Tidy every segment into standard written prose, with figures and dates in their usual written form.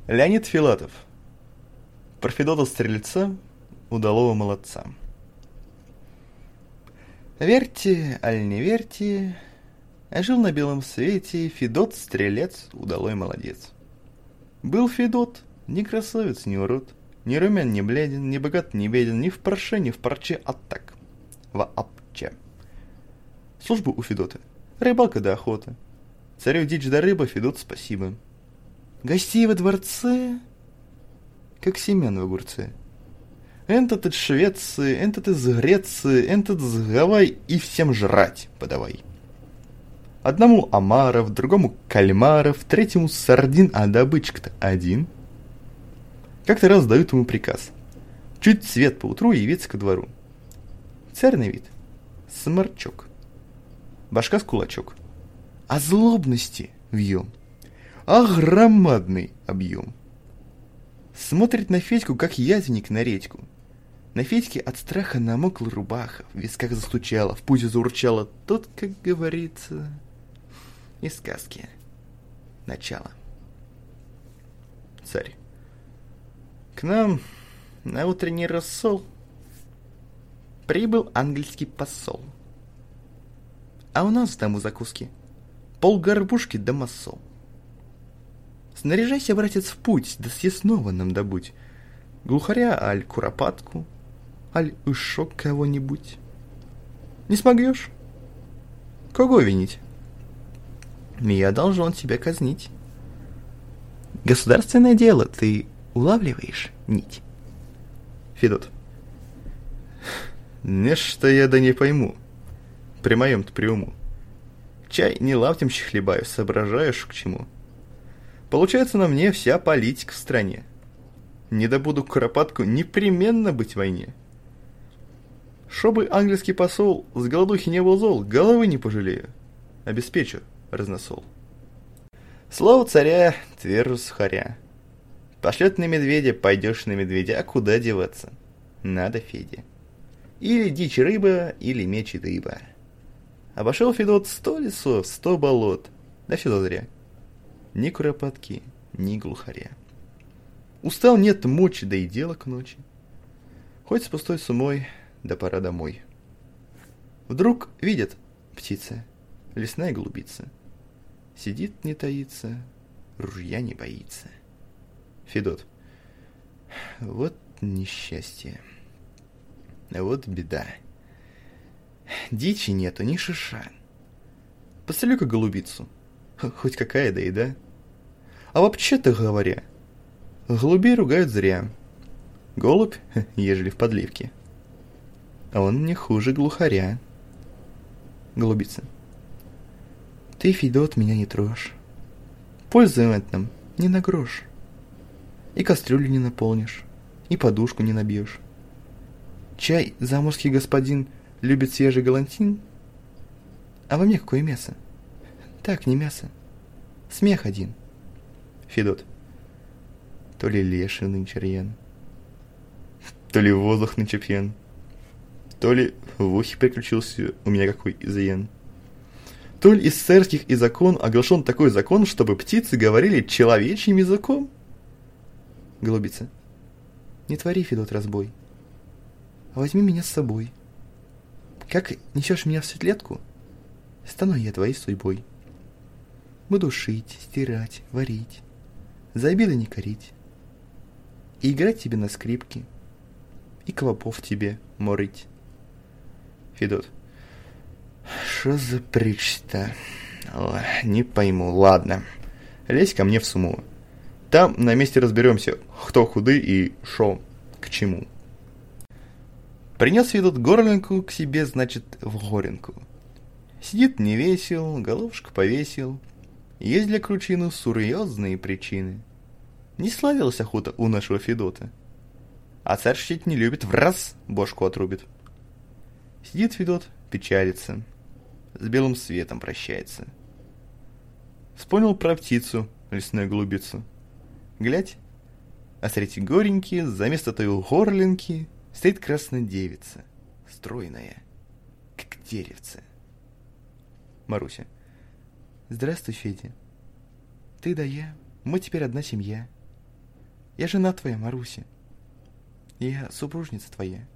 Леонид Филатов. Про Федота-стрельца, удалого молодца. Верьте, аль не верьте, а жил на белом свете Федот-стрелец, удалой молодец. Был Федот, ни красавец, ни урод, ни румян, ни бледен, ни богат, ни беден, ни в парше, ни в парче, а так, вообще. Служба у Федота, рыбалка да охота. Царю дичь да рыба, Федот спасибо. Гостей во дворце, как семян в огурце. Энтот из Швеции, энтот из Греции, энтот из Гавай, и всем жрать подавай. Одному омаров, другому кальмаров, третьему сардин, а добычка-то один. Как-то раз дают ему приказ: чуть свет поутру явиться ко двору. Царь на вид сморчок, башка с кулачок, а злобности вьем, а громадный объем. Смотрит на Федьку, как язник на редьку. На Федьке от страха намокла рубаха, в висках застучала, в пузе заурчала. Тут, как говорится, из сказки начало. Царь. К нам на утренний рассол прибыл английский посол. А у нас в дому закуски полгорбушки да массол. Снаряжайся, братец, в путь, да съестного нам добудь. Глухаря, аль куропатку, аль ушок кого-нибудь. Не смогешь? Кого винить? Я должен тебя казнить. Государственное дело, ты улавливаешь нить? Федот. Нечто я да не пойму. При моем-то приуму. Чай не лавтемщи хлебаю, соображаешь к чему? Получается, на мне вся политика в стране. Не добуду куропатку, непременно быть в войне. Чтобы английский посол с голодухи не был зол, головы не пожалею. Обеспечу разносол. Слово царя твержу сухаря. Пошлет на медведя, пойдешь на медведя, а куда деваться? Надо Феде. Или дичь рыба, или меч и дыба. Обошел Федот 100 лесов, 100 болот. Да все зазря. Ни куропатки, ни глухаря. Устал, нет мочи, да и дело к ночи. Хоть с пустой сумой, да пора домой. Вдруг видят птица, лесная голубица. Сидит, не таится, ружья не боится. Федот. Вот несчастье. Вот беда. Дичи нету, ни шиша. Пострелю-ка голубицу. Хоть какая да еда. А вообще-то говоря, голубей ругают зря. Голубь, ежели в подливке. А он не хуже глухаря. Голубица. Ты, Федот, меня не трожь. Пользы в этом не на грош. И кастрюлю не наполнишь, и подушку не набьешь. Чай заморский господин любит свежий галантин? А во мне какое мясо? Так, не мясо. Смех один. Федот. То ли леший нынче рьян, то ли воздух нынче пьян, то ли в ухе приключился у меня какой изъян. То ли из царских и закон оглашен такой закон, чтобы птицы говорили человечьим языком? Голубица. Не твори, Федот, разбой. А возьми меня с собой. Как несешь меня в светлетку, стану я твоей судьбой. Буду шить, стирать, варить, за обиды не корить, и играть тебе на скрипке, и клопов тебе морить. Федот. Шо за притча-то? Не пойму, ладно. Лезь ко мне в сумму. Там на месте разберемся, кто худы и шо к чему. Принес Федот горлинку к себе, значит, в горенку. Сидит не весел, головушку повесил. Есть для кручину серьезные причины. Не славилась охота у нашего Федота. А царь шутить не любит, в раз бошку отрубит. Сидит Федот, печалится, с белым светом прощается. Вспомнил про птицу, лесную голубицу. Глядь, а среди гореньки, за место той горлинки, стоит красная девица, стройная, как деревце. Маруся. Здравствуй, Федя. Ты да я, мы теперь одна семья. Я жена твоя, Маруся. Я супружница твоя.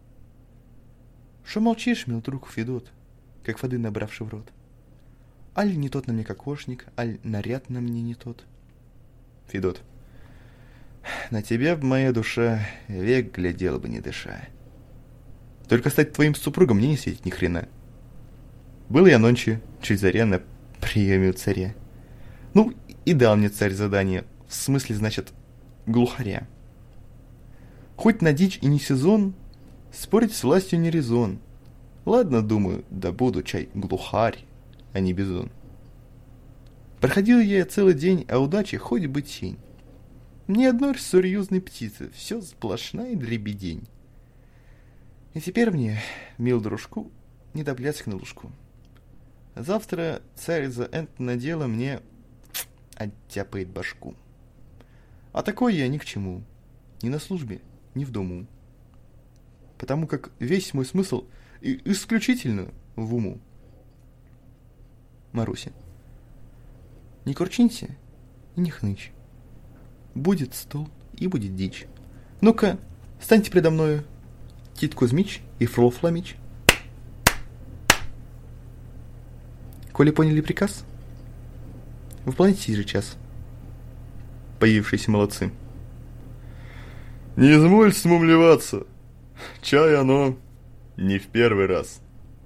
Шо молчишь, мил друг Федот, как воды набравший в рот? Аль не тот на мне кокошник, аль наряд на мне не тот? Федот. На тебя в моя душа век глядела бы не дыша. Только стать твоим супругом мне не светит ни хрена. Был я ночью, чуть заря, на приеме у царя. Ну, и дал мне царь задание, в смысле, значит, глухаря. Хоть на дичь и не сезон, спорить с властью не резон. Ладно, думаю, да буду чай глухарь, а не бизон. Проходил я целый день, а удачи хоть бы тень. Ни одной серьезной птицы, все сплошная дребедень. И теперь мне, мил дружку, не до плясок на лужку. Завтра царь за это дело мне оттяпает башку. А такой я ни к чему, ни на службе, ни в дому. Потому как весь мой смысл исключительно в уму. Маруся. Не курчинься и не хнычь. Будет стол и будет дичь. Ну-ка, станьте предо мною, Тит Кузьмич и Фрол Фломич. Коли поняли приказ, выполните же час. Появившиеся молодцы. Не изволь смумлеваться, чай оно не в первый раз.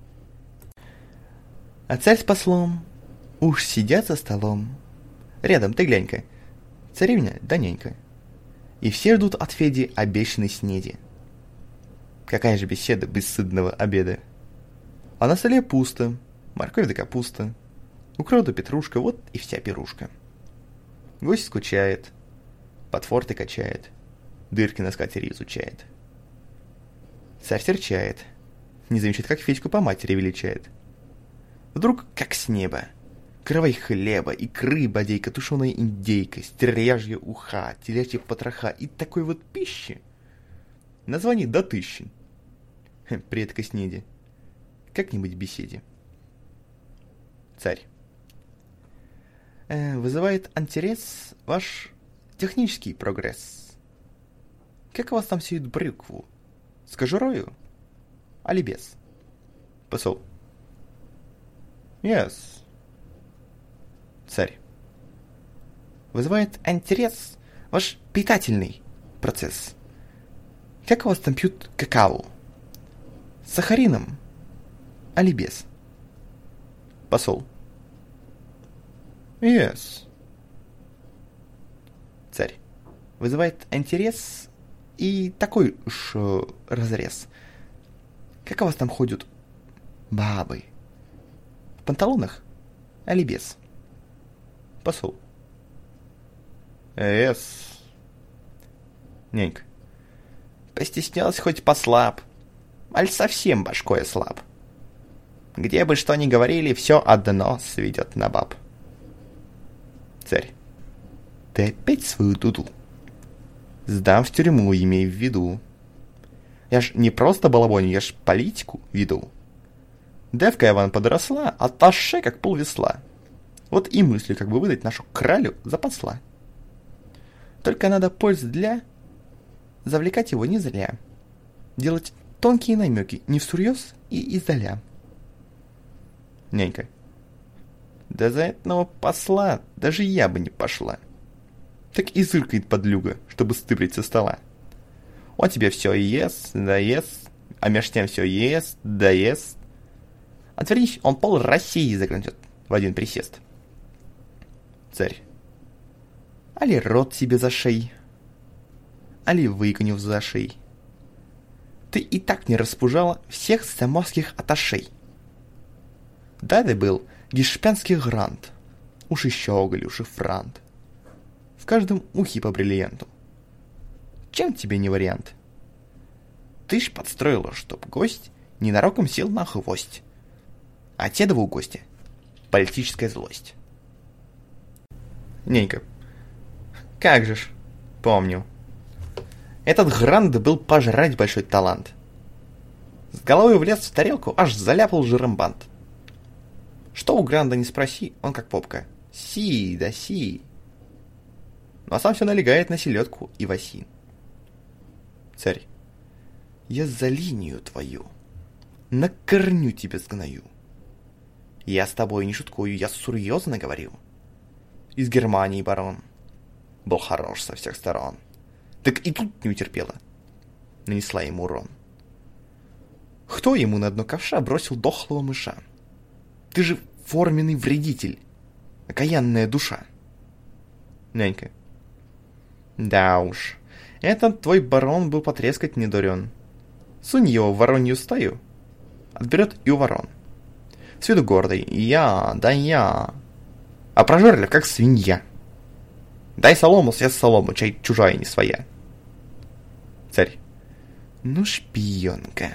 А царь с послом уж сидят за столом. Рядом, ты глянь-ка, царевна да нянька. И все ждут от Феди обещанной снеди. Какая же беседа без сытного обеда. А на столе пусто, морковь да капуста, укроп да петрушка, вот и вся пирушка. Гость скучает, под форты качает, дырки на скатерти изучает. Царь серчает, не замечает, как Федьку по матери величает. Вдруг, как с неба, кровей хлеба, икры, бодейка, тушеная индейка, стерляжья уха, телячья потроха и такой вот пищи. Название до 1000. При этой снеди. Как-нибудь беседе. Царь. Вызывает интерес ваш технический прогресс. Как у вас там сеют брюкву? С кожурою? Али без? Посол. Yes. Царь. Вызывает интерес ваш питательный процесс. Как у вас там пьют какао? С сахарином? Али без? Посол. Yes. Царь. Вызывает интерес и такой уж разрез. Как у вас там ходят бабы? В панталонах? Али без? Посол. Yes. Нянька. Постеснялась хоть послаб, аль совсем башкой ослаб. Где бы что ни говорили, все одно сведет на баб. Царь. Ты опять свою дуду? Сдам в тюрьму, имей в виду. Я ж не просто балабоню, я ж политику веду. Девка Иван подросла, атташе как полвесла. Вот и мыслю, как бы выдать нашу кралю за посла. Только надо пользы для... Завлекать его не зря. Делать тонкие намеки не всерьез и издаля. Нянька. Да за этого посла даже я бы не пошла. Так и зыркает подлюга, чтобы стыпать со стола. Он тебе все ест, да ест, а меж тем все ест, да ест. Отвернись, он пол России загнет в один присест. Царь. Али рот себе зашей, али выконю за шей. Ты и так не распужала всех заморских аташей. Дады был гешпянский грант, уши щеголь, уши франт. В каждом ухе по бриллианту. Чем тебе не вариант? Ты ж подстроила, чтоб гость ненароком сел на хвость. А те два у гостя политическая злость. Ненька. Как же ж, помню. Этот грант был пожрать большой талант. С головой влез в тарелку, аж заляпал жиром бант. Что у Гранда не спроси, он как попка. Си, да си. а сам все налегает на селедку и васи. Царь. Я за линию твою на корню тебя сгною. Я с тобой не шуткую, я серьезно говорю. Из Германии барон был хорош со всех сторон. Так и тут не утерпела. Нанесла ему урон. Кто ему на дно ковша бросил дохлого мыша? Ты же форменный вредитель, окаянная душа. Нянька. Да уж, этот твой барон был потрескать не дурен. Сунь его в воронью стаю, отберет и у ворон. С виду гордый, я, а прожорлив, как свинья. Дай солому, съест солому, чай чужая не своя. Царь. Ну, шпионка.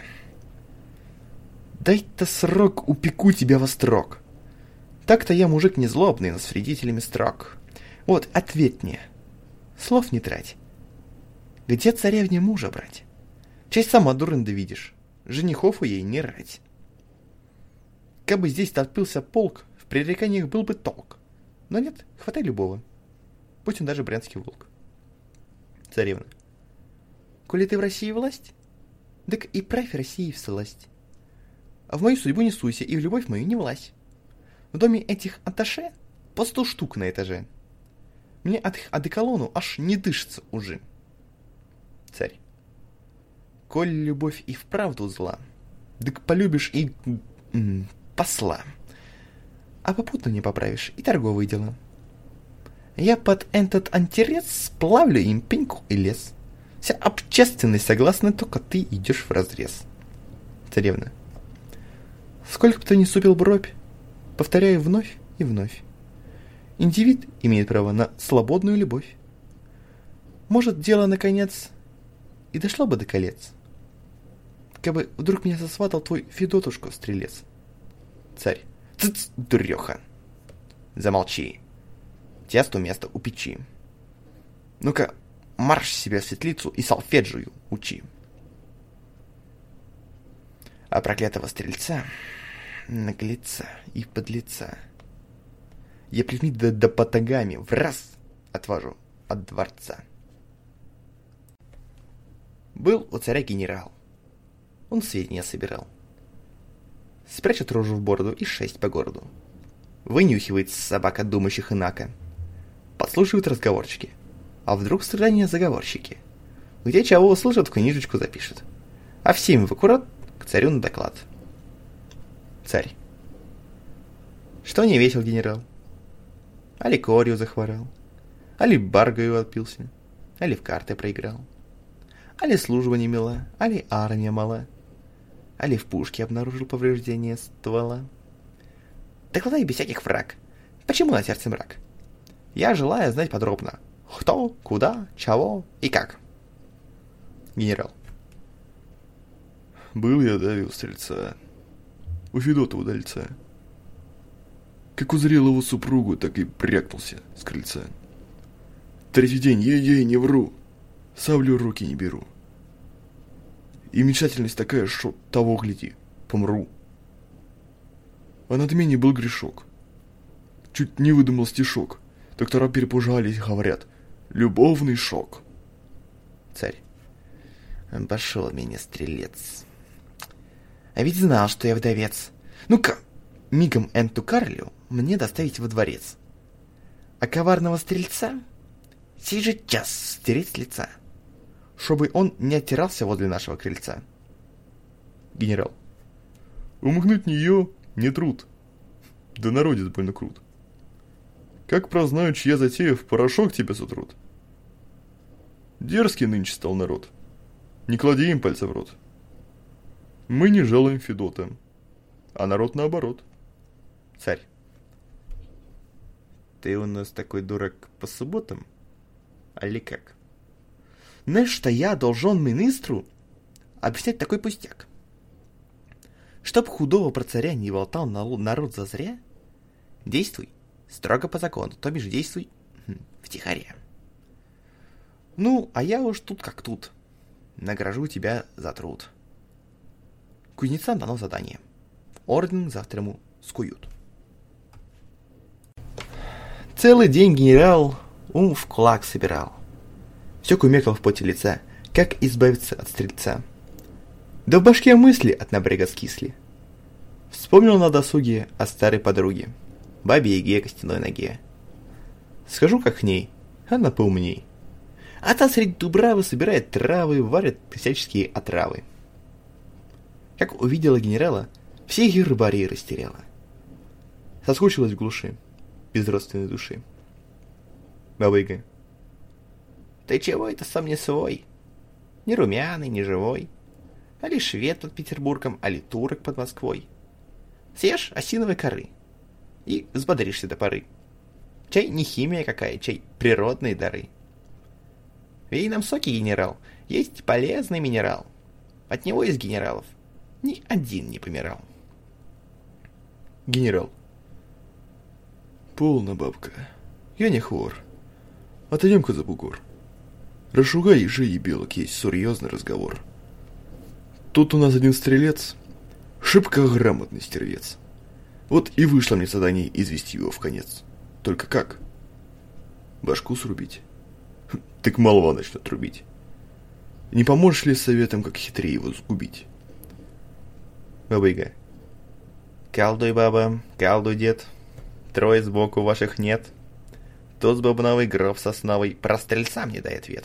Дай-то срок, упеку тебя во строк. Так-то я мужик не злобный, но с вредителями строг. Вот, ответь мне. Слов не трать. Где царевне мужа брать? Честь сама дурында видишь. Женихов у ей не рать. Кабы здесь толпился полк, в пререканиях был бы толк. Но нет, хватай любого. Пусть он даже брянский волк. Царевна. Коли ты в России власть, так и правь России всласть. А в мою судьбу не суйся, и в любовь мою не влазь. В доме этих атташе по 100 штук на этаже. Мне от их одеколону аж не дышится уже. Царь. Коль любовь и вправду зла, так полюбишь и посла. А попутно не поправишь и торговые дела. Я под этот антирез сплавлю им пеньку и лес. Вся общественность согласна, только ты идешь вразрез. Царевна. Сколько бы ты ни супил бровь, повторяю вновь и вновь. Индивид имеет право на свободную любовь. Может, дело, наконец, и дошло бы до колец, кабы вдруг меня сосватал твой Федотушка-стрелец. Царь. Цыц, дуреха. Замолчи. Тесту место у печи. Ну-ка, марш себе в светлицу и сольфеджию учи. А проклятого стрельца, наглеца и подлеца, я плетьми да потагами в раз отвожу от дворца. Был у царя генерал. Он сведения собирал. Спрячет рожу в бороду и шесть по городу. Вынюхивает собака думающих инако. Подслушивают разговорчики. А вдруг страдания заговорщики. Где чего услышат, в книжечку запишет. А всем в аккурат к царю на доклад. Царь. Что не весел генерал? Али корью захворал, али баргою отпился, али в карты проиграл, али служба не мила, али армия мала, али в пушке обнаружил повреждение ствола. Докладай без всяких фраг. Почему на сердце мрак? Я желаю знать подробно, кто, куда, чего и как. Генерал. Был я, да, у стрельца, у Федота удальца. Как узрел его супругу, так и прякнулся с крыльца. Третий день, ей-ей, не вру, саблю в руки не беру. И мечтательность такая, что того гляди, помру. А над менее был грешок. Чуть не выдумал стишок. Доктора перепужались, говорят, любовный шок. Царь. Пошел меня стрелец. А ведь знал, что я вдовец. Ну-ка, мигом энту Карлю мне доставить во дворец. А коварного стрельца сей же час стереть с лица, чтобы он не оттирался возле нашего крыльца. Генерал. Умыкнуть нее не труд, да народец больно крут. Как прознают, чья затея, в порошок тебя сотрут. Дерзкий нынче стал народ, не клади им пальца в рот. Мы не жалуем Федота, а народ наоборот. Царь. Ты у нас такой дурак по субботам? Али как? Знаешь, что я должен министру объяснять такой пустяк? Чтоб худого про царя не болтал народ зазря, действуй строго по закону, то бишь действуй втихаря. Ну, а я уж тут как тут. Награжу тебя за труд. Кузнецам дано задание. Орден завтра ему скуют. Целый день генерал ум в кулак собирал. Все кумекал в поте лица, как избавиться от стрельца. Да в башке мысли от набрега скисли. Вспомнил на досуге о старой подруге, бабе-яге костяной ноге. Схожу как к ней, она поумней. А та среди дубравы собирает травы, варит всяческие отравы. Как увидела генерала, все ее рыбари растеряла. Соскучилась в глуши, без родственной души. Баба-яга. Ты чего это сам не свой? Ни румяный, ни живой. Али швед под Петербургом, али турок под Москвой. Съешь осиновой коры и взбодришься до поры. Чай не химия какая, чай природные дары. Вей нам соки, генерал, есть полезный минерал. От него из генералов ни один не помирал. Генерал. Полно, бабка, я не хвор. Отойдем-ка за бугор. Расшугай ежи и белок, есть серьезный разговор. Тут у нас один стрелец, шибко грамотный стервец. Вот и вышло мне задание извести его в конец. Только как? Башку срубить? Так молва начнет трубить. Не поможешь ли советом, как хитрее его сгубить? Баба-яга. Колдуй, баба, колдуй, дед. Трое сбоку ваших нет. Тот с бобновой, гроб сосновый, про стрельца мне дай ответ.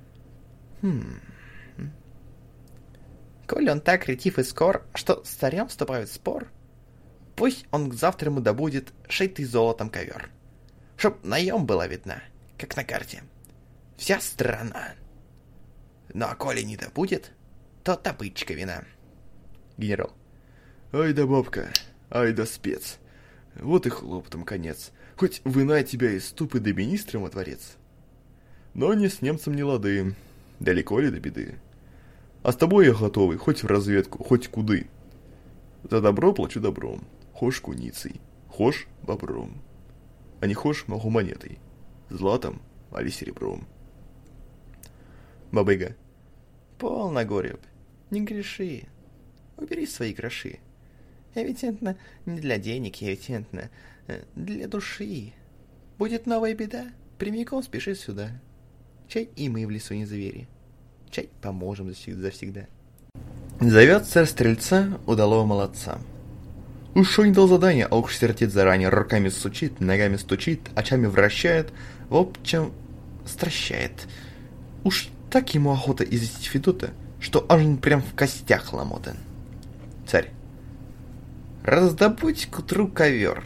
Коль он так ретив и скор, что с царем вступает в спор, пусть он к завтраму добудет шитый золотом ковер, чтоб наем была видна, как на карте, вся страна. Ну а коли не добудет, то топычка вина. Генерал. Ай да бабка, ай да спец. Вот и хлоптом конец. Хоть вына тебя из ступы до министром во дворец. Но не с немцем не лады, далеко ли до беды. А с тобой я готовый, хоть в разведку, хоть куды. За добро плачу добром, хошь куницей, хошь бобром. А не хошь могу монетой, златом али серебром. Баба-яга. Полно, Горюб, не греши. Убери свои гроши. Эвидентно не для денег, эвидентно для души. Будет новая беда, прямиком спеши сюда. Чай и мы в лесу не звери. Чай поможем завсегда. Зовет царь стрельца удалого молодца. Уж шо не дал задание, а уж сердит заранее, руками сучит, ногами стучит, очами вращает, в общем стращает. Уж так ему охота известить Федота, что аж он прям в костях ломотан. Царь. Раздобудь к утру ковер,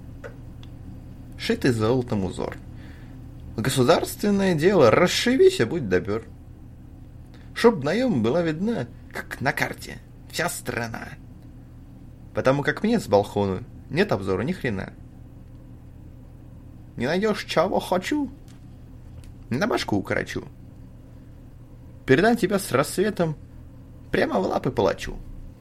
шитый золотом узор. Государственное дело, расшибись, а будь добер. Чтоб наем была видна, как на карте, вся страна. Потому как мне с балкона нет обзора ни хрена. Не найдешь, чего хочу, на башку укорочу. Передам тебя с рассветом прямо в лапы палачу.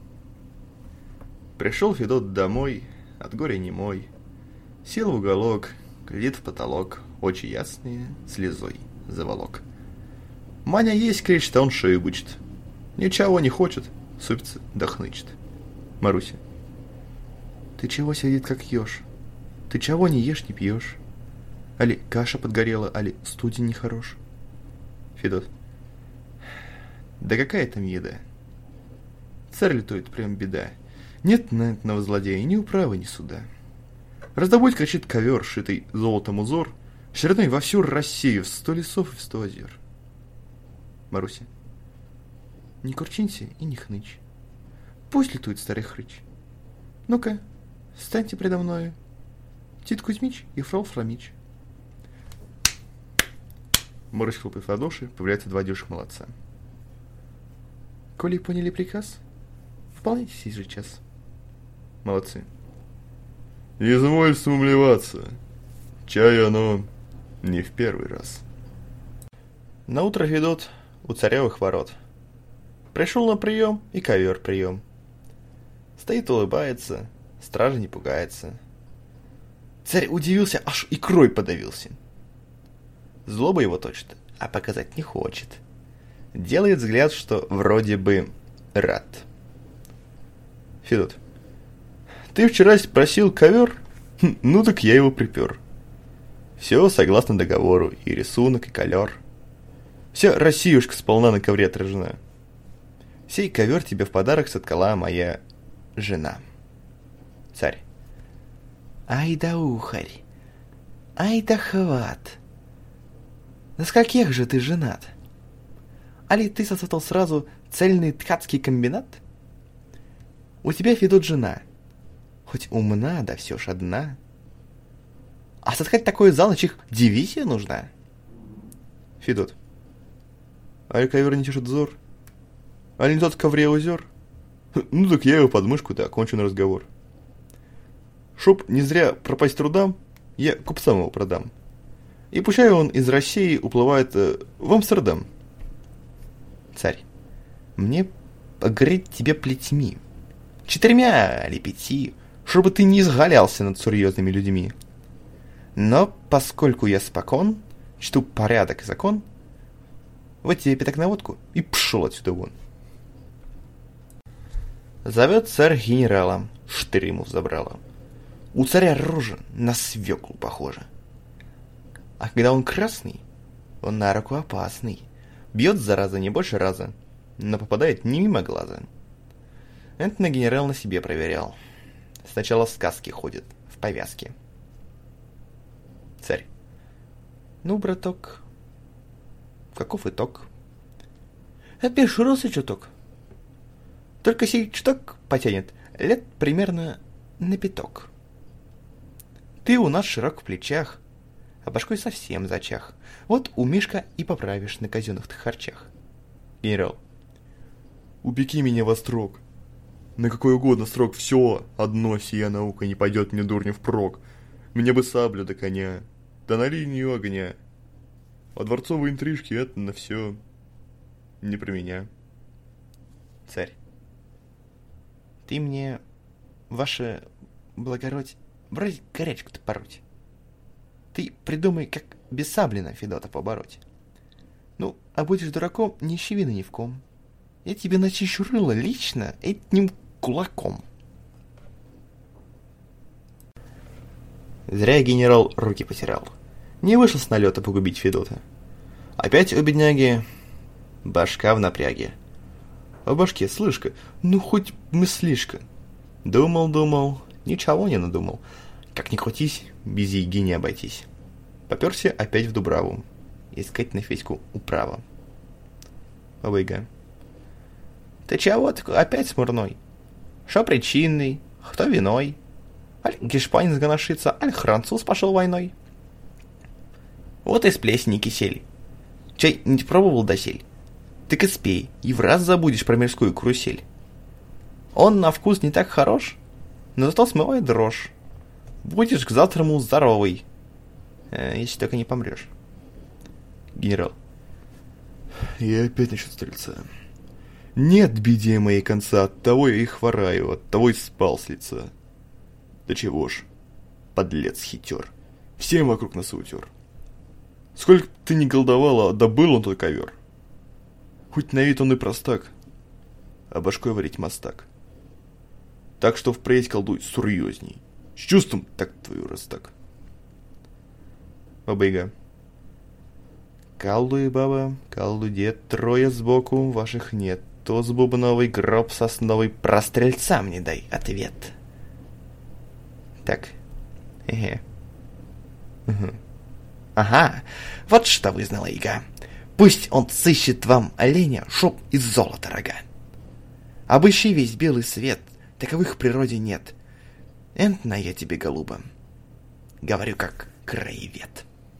Пришел Федот домой, от горя немой. Сел в уголок, глядит в потолок, очи ясные, слезой заволок. Маня есть, кричит, а он шею бычит. Ничего не хочет, супится да хнычет. Маруся. Ты чего сидит как еж? Ты чего не ешь, не пьешь? Али каша подгорела, али студень нехорош? Федот. Да какая там еда? Царь лютует, прям беда. Нет на этого злодея ни управы, ни суда. Раздобудь, кричит, ковер, шитый золотом узор, шириной во всю Россию, в 100 лесов и в 100 озер. Маруся. Не курчинься и не хнычь. Пусть летует старый хрыч. Ну-ка, встаньте предо мною, Тит Кузьмич и фрол Фромич. Маруся хлопает в ладоши, появляются два дюжих молодца. Коли поняли приказ, выполняйте сей же час. Молодцы. Изволь сумлеваться, чай оно не в первый раз. Наутро Федот у царевых ворот. Пришел на прием и ковер прием. Стоит, улыбается, стража не пугается. Царь удивился, аж икрой подавился. Злоба его точит, а показать не хочет. Делает взгляд, что вроде бы рад. Федот. Ты вчера просил ковер? Ну так я его припер. Все согласно договору, и рисунок, и колер. Вся Россиюшка сполна на ковре отражена. Сей ковер тебе в подарок соткала моя жена. Царь. Ай да ухарь, ай да хват. На скольких же ты женат? Али ты создал сразу цельный ткацкий комбинат? У тебя, Федот, жена, хоть умна, да все ж одна. А соткать такой за ночь их дивизия нужна. Федот. Али ковер не тешит взор? Али не тот в ковре озер? Ну так я его под мышку-то окончен разговор. Чтоб не зря пропасть трудам, я купцам его продам. И пущай он из России уплывает в Амстердам. Царь. Мне погреть тебе плетьми. 4 или 5, чтобы ты не изгалялся над серьезными людьми. Но поскольку я спокон, чту порядок и закон, вот тебе пятак на водку и пшел отсюда вон. Зовет царь генерала, штырь ему взобрала. У царя рожа на свеклу похожа. А когда он красный, он на руку опасный. Бьет, зараза, не больше раза, но попадает не мимо глаза. Это на генерал на себе проверял. Сначала в сказке ходит, в повязке. Царь. Ну, браток, каков итог? Опешился чуток. Только сей чуток потянет лет примерно на 5. Ты у нас широк в плечах, а башкой совсем зачах. Вот у Мишка и поправишь на казенных-то харчах. Генерал. Упеки меня во строк. На какой угодно срок все одно сия наука не пойдет мне дурню впрок. Мне бы саблю до коня, да на линию огня. А дворцовые интрижки это на все не про меня. Царь. Ты мне, ваше благородь, брось горячку-то пороть. Ты придумай, как без сабли на Федота побороть. Ну, а будешь дураком, не ищи вины ни в ком. Я тебе начищу рыло лично этим кулаком. Зря генерал руки потерял. Не вышел с налета погубить Федота. Опять у бедняги башка в напряге. А башке, слышка, ну хоть мыслишка. Думал, ничего не надумал. Как ни крутись, без яги не обойтись. Попёрся опять в Дубраву. Искать на Федьку управа. Баба-Яга. Ты чего такой опять смурной? Шо причинный? Кто виной? Аль гешпанин сгоношится, аль француз пошел войной. Вот и с плесени кисель. Чай не пробовал досель? Так и спей, и в раз забудешь про мирскую карусель. Он на вкус не так хорош, но зато смывает дрожь. Будешь к завтраму здоровый, если только не помрешь. Генерал. Я опять насчет стрельца. Нет беде моей конца, оттого я и хвораю, оттого и спал с лица. Да чего ж, подлец хитер, всем вокруг носа утер. Сколько ты ни голдовала, добыл он твой ковер. Хоть на вид он и простак, а башкой варить мастак. Так что впредь колдуй серьезней, с чувством так твою раз так. Баба-Яга. Колдуй, баба, колдуй, дед, 3 сбоку, ваших нет. То с бубновый, гроб сосновый, про стрельца мне дай ответ. Так. Ага, вот что вызнала Яга. Пусть он сыщет вам оленя, шуб из золота рога. Обыщи весь белый свет, таковых в природе нет. Энтна я тебе, голуба, говорю как краевед.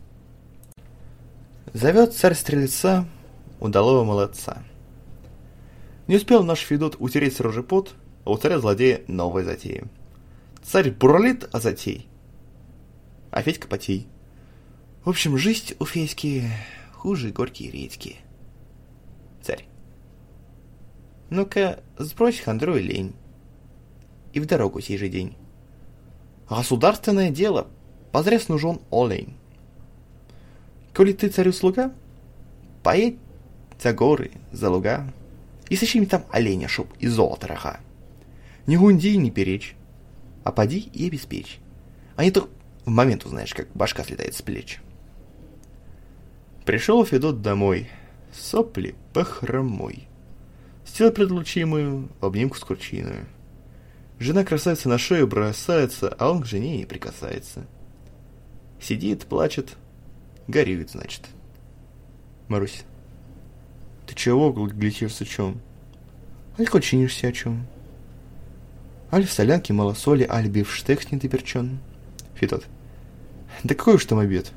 Зовет царь стрельца, удалого молодца. Не успел наш Федот утереть с рожи пот, а у царя-злодея новая затея. Царь бурлит о затей, а Федька потей. В общем, жизнь у Федьки хуже горькие редьки. Царь. Ну-ка, сбрось хандру и лень, и в дорогу сей же день. Государственное дело, позрез нужен олень. Коли ты царю слуга, поедь за горы, за луга, и сыщи мне там оленя, шуб и золото рога. Не гунди и не перечь, а поди и обеспечь. А не то в момент узнаешь, как башка слетает с плеч. Пришел Федот домой, сопли похромой. Сел пред лучимую, в обнимку с курчиною. Жена красавица на шею бросается, а он к жене не прикасается. Сидит, плачет, горюет, значит. Марусь, ты чего глядишь о чем? Аль кучинишься о чем? Аль в солянке мало соли, аль бифштекс не доперчен. Федот, да какой уж там обед?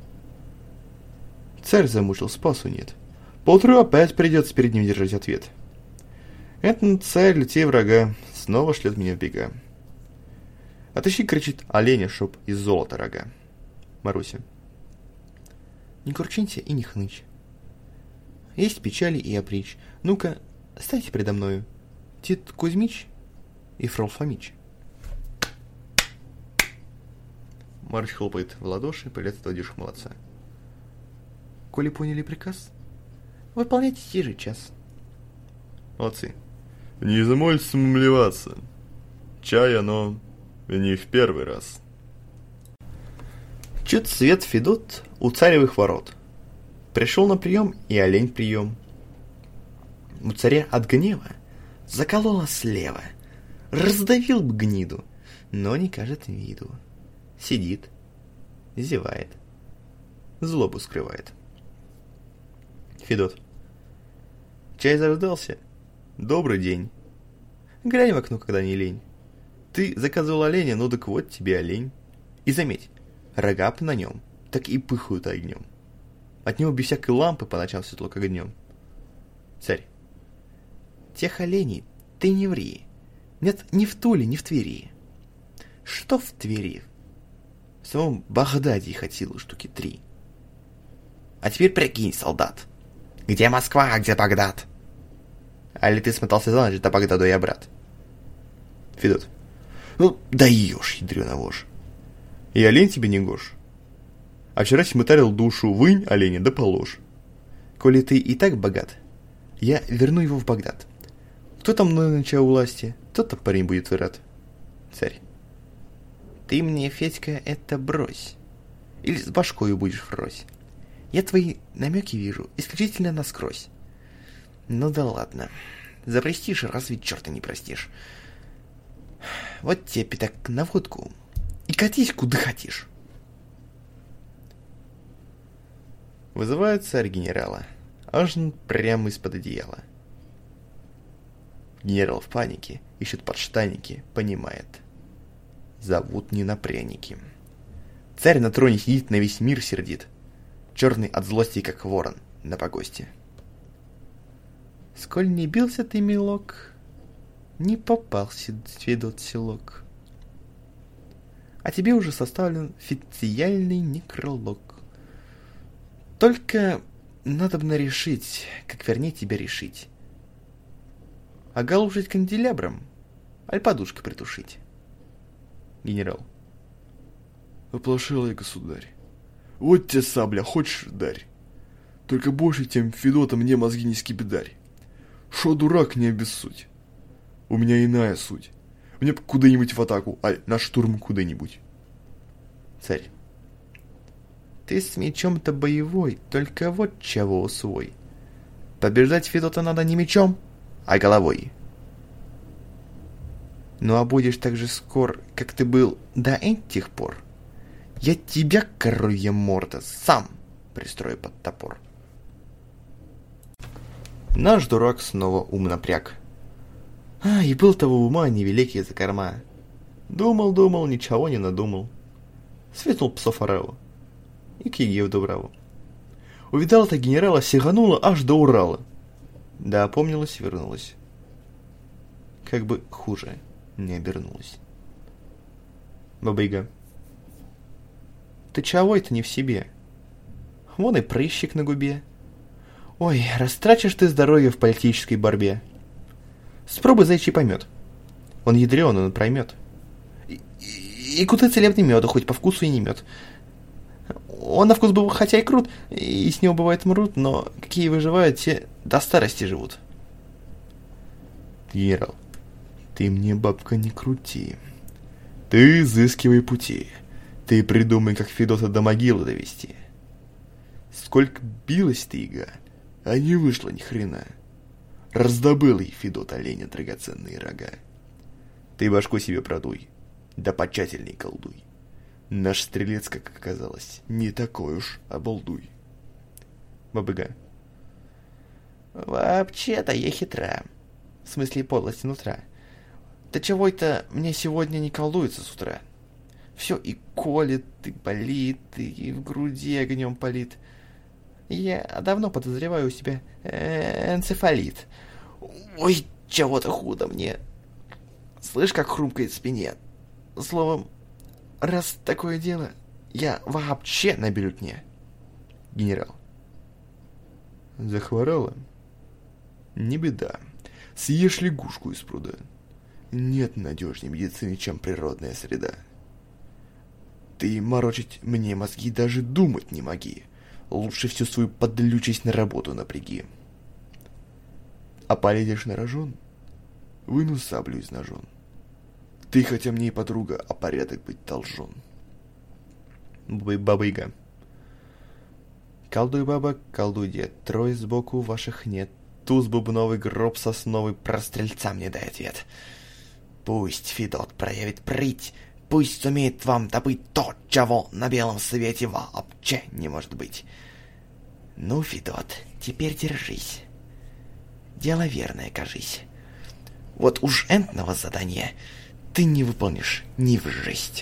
Царь замучил, спасу нет. Поутру опять придется перед ним держать ответ. Этот царь лютей врага снова шлет меня в бега. Отыщи, кричит, оленя, чтоб из золота рога. Маруся, не курчинься и не хнычь. Есть печали и опричь. Ну-ка, станьте предо мною, Тит Кузьмич и Фрол Фомич. Марусь хлопает в ладоши, приветствует одежду молодца. Коли поняли приказ, выполняйте сей же час. Молодцы. Не извольте сомневаться. Чай оно не в первый раз. Чуть свет Федот у царевых ворот. Пришел на прием и олень прием. У царя от гнева закололо слева. Раздавил бы гниду, но не кажет виду. Сидит, зевает, злобу скрывает. Федот, чай заждался? Добрый день. Глянь в окно, когда не лень. Ты заказывал оленя, ну так вот тебе олень. И заметь, рога на нем так и пыхают огнем. От него без всякой лампы по ночам светло, как днем. Царь, тех оленей ты не ври. Нет, ни в Туле, ни в Твери. Что в Твери? В самом Багдаде их от силы штуки 3. А теперь прикинь, солдат. Где Москва, а где Багдад? Али ты смотался за ночь до Багдаду и обрат? Федот, ну даешь, ядрёна вошь. И олень тебе не гож. А вчера сметарил душу, вынь оленя да положь. Коли ты и так богат, я верну его в Багдад. Кто там нынче у власти, тот-то парень будет рад. Царь, ты мне, Федька, это брось. Или с башкою будешь врозь. Я твои намеки вижу исключительно насквозь. Ну да ладно. Запростишь, разве черта не простишь. Вот тебе пятак на водку. И катись куда хотишь. Вызывает царь генерала. Аж прямо из-под одеяла. Генерал в панике, ищет подштанники, понимает. Зовут не на пряники. Царь на троне сидит, на весь мир сердит. Черный от злости, как ворон на погосте. Сколь не бился ты, милок, не попался Федот селок. А тебе уже составлен официальный некролог. Только надобно решить, как вернее тебя решить. Оголушить канделябром, аль подушкой притушить. Генерал. Оплошил я, государь. Вот тебе сабля, хочешь дарь. Только больше тем Федота мне мозги не скипидарь. Шо дурак, не обессудь. У меня иная суть. Мне куда-нибудь в атаку, аль на штурм куда-нибудь. Царь. Ты с мечом-то боевой, только вот чего усвой. Побеждать Федота надо не мечом, а головой. Ну а будешь так же скор, как ты был до этих пор, я тебя, коровья морда, сам пристрою под топор. Наш дурак снова ум напряг. И был того ума невеликий закорма. Думал, ничего не надумал. Светнул псов орелу и к Еге в Дубраву. Увидал-то генерала, сиганула аж до Урала. Да опомнилась, вернулась. Как бы хуже не обернулась. Баба-Яга. Ты чего это не в себе? Вон и прыщик на губе. Ой, растрачишь ты здоровье в политической борьбе. Спробуй зайчий помет. Он ядрён, он проймет. И куты целебный мёд, хоть по вкусу и не мёд. Он на вкус был хотя и крут, и с него бывает мрут, но какие выживают, те до старости живут. Ты придумай, как Федота до могилы довести. Сколько билась ты, яга, а не вышло ни хрена. Раздобыл ей Федот оленя драгоценные рога. Ты башку себе продуй, да почательней колдуй. Наш стрелец, как оказалось, не такой уж обалдуй. Баба-Яга. Вообще-то я хитра. В смысле подлости нутра. Да чего это мне сегодня не колдуется с утра? Все и колет, и болит, и в груди огнем палит. Я давно подозреваю у себя энцефалит. Ой, чего-то худо мне. Слышь, как хрумкает в спине. Словом, раз такое дело, я вообще на бюллетне. Генерал. Захворала? Не беда. Съешь лягушку из пруда. Нет надежней медицины, чем природная среда. Ты морочить мне мозги даже думать не моги. Лучше всю свою подлючесть на работу напряги. А полезешь на рожон? Выну саблю из ножон. Ты хотя мне и подруга, а порядок быть должен. Баба-Яга. Колдуй, баба, колдуй, дед, трое сбоку ваших нет. Туз бубновый, гроб сосновый, про стрельца мне дай ответ. Пусть Федот проявит прыть, пусть сумеет вам добыть то, чего на белом свете вообще не может быть. Ну, Федот, теперь держись. Дело верное, кажись. Вот уж энтного задания ты не выполнишь ни в жесть.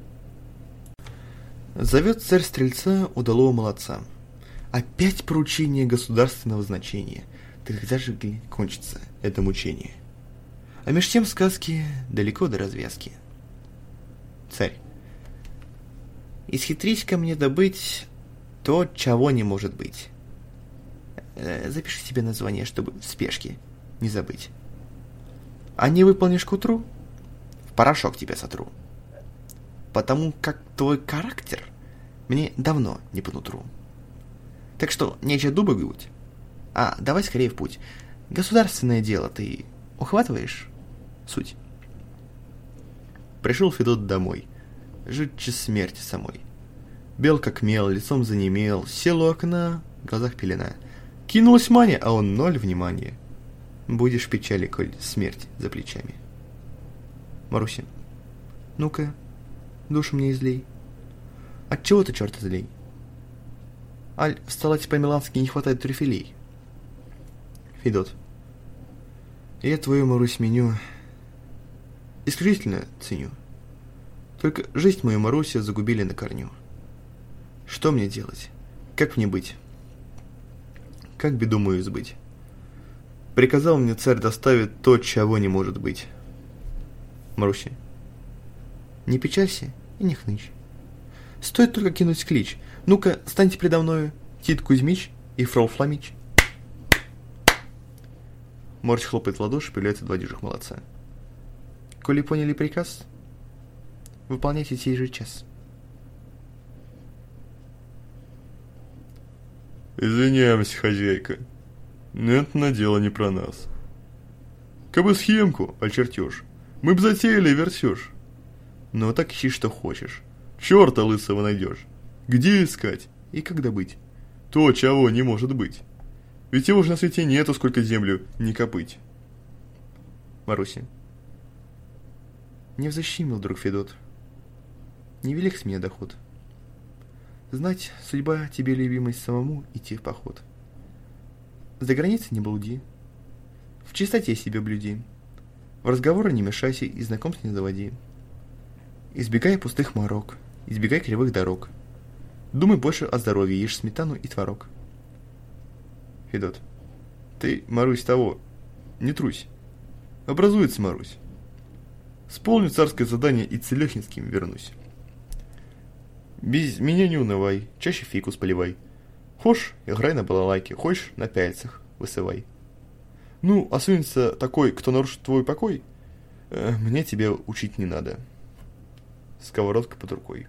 Зовет царь стрельца удалого молодца. Опять поручение государственного значения. Да когда же кончится это мучение? А меж тем сказки далеко до развязки. Царь. Исхитрись ко мне добыть то, чего не может быть. Запиши себе название, чтобы в спешке не забыть. А не выполнишь к утру, в порошок тебя сотру. Потому как твой характер мне давно не по нутру. Так что нечего дубы гнуть, а давай скорее в путь. Государственное дело ты ухватываешь суть? Пришел Федот домой, жутче смерти самой. Бел как мел, лицом занемел, сел у окна, в глазах пелена. Кинулась Маня, а он ноль внимания. Будешь в печали, коль смерть за плечами. Маруся. Ну-ка, душу мне излей. Отчего ты, черт злей? Аль, в салате по-милански не хватает трюфелей. Федот. Я твою, Марусь, меню исключительно ценю. Только жизнь мою, Маруся, загубили на корню. Что мне делать? Как мне быть? Как беду мою избыть? Приказал мне царь доставить то, чего не может быть. Маруся. Не печалься и не хнычь. Стоит только кинуть клич. Ну-ка, станьте предо мною, Тит Кузьмич и фрау Фламич. Морч хлопает в ладоши, появляются два дюжих молодца. Коли поняли приказ, выполняйте сей же час. Извиняемся, хозяйка, но это на дело не про нас. Кабы схемку, а чертеж, мы б затеяли вертеж. Ну так ищи, что хочешь. Черта лысого найдешь. Где искать? И как добыть? То, чего не может быть. Ведь его же на свете нету, сколько землю не копыть. Маруся. Не взащемил, друг Федот. Невелик с меня доход. Знать, судьба тебе, любимой, самому идти в поход. За границей не блуди. В чистоте себе блюди. В разговоры не мешайся и знакомств не заводи. Избегай пустых морок, избегай кривых дорог. Думай больше о здоровье, ешь сметану и творог. Федот. Ты, Марусь, того, не трусь. Образуется, Марусь. Сполню царское задание и целехинским вернусь. Без меня не унывай, чаще фикус поливай. Хошь, играй на балалайке, хочешь, на пяльцах высывай. Ну, а сунется такой, кто нарушит твой покой, мне тебя учить не надо. Сковородка под рукой.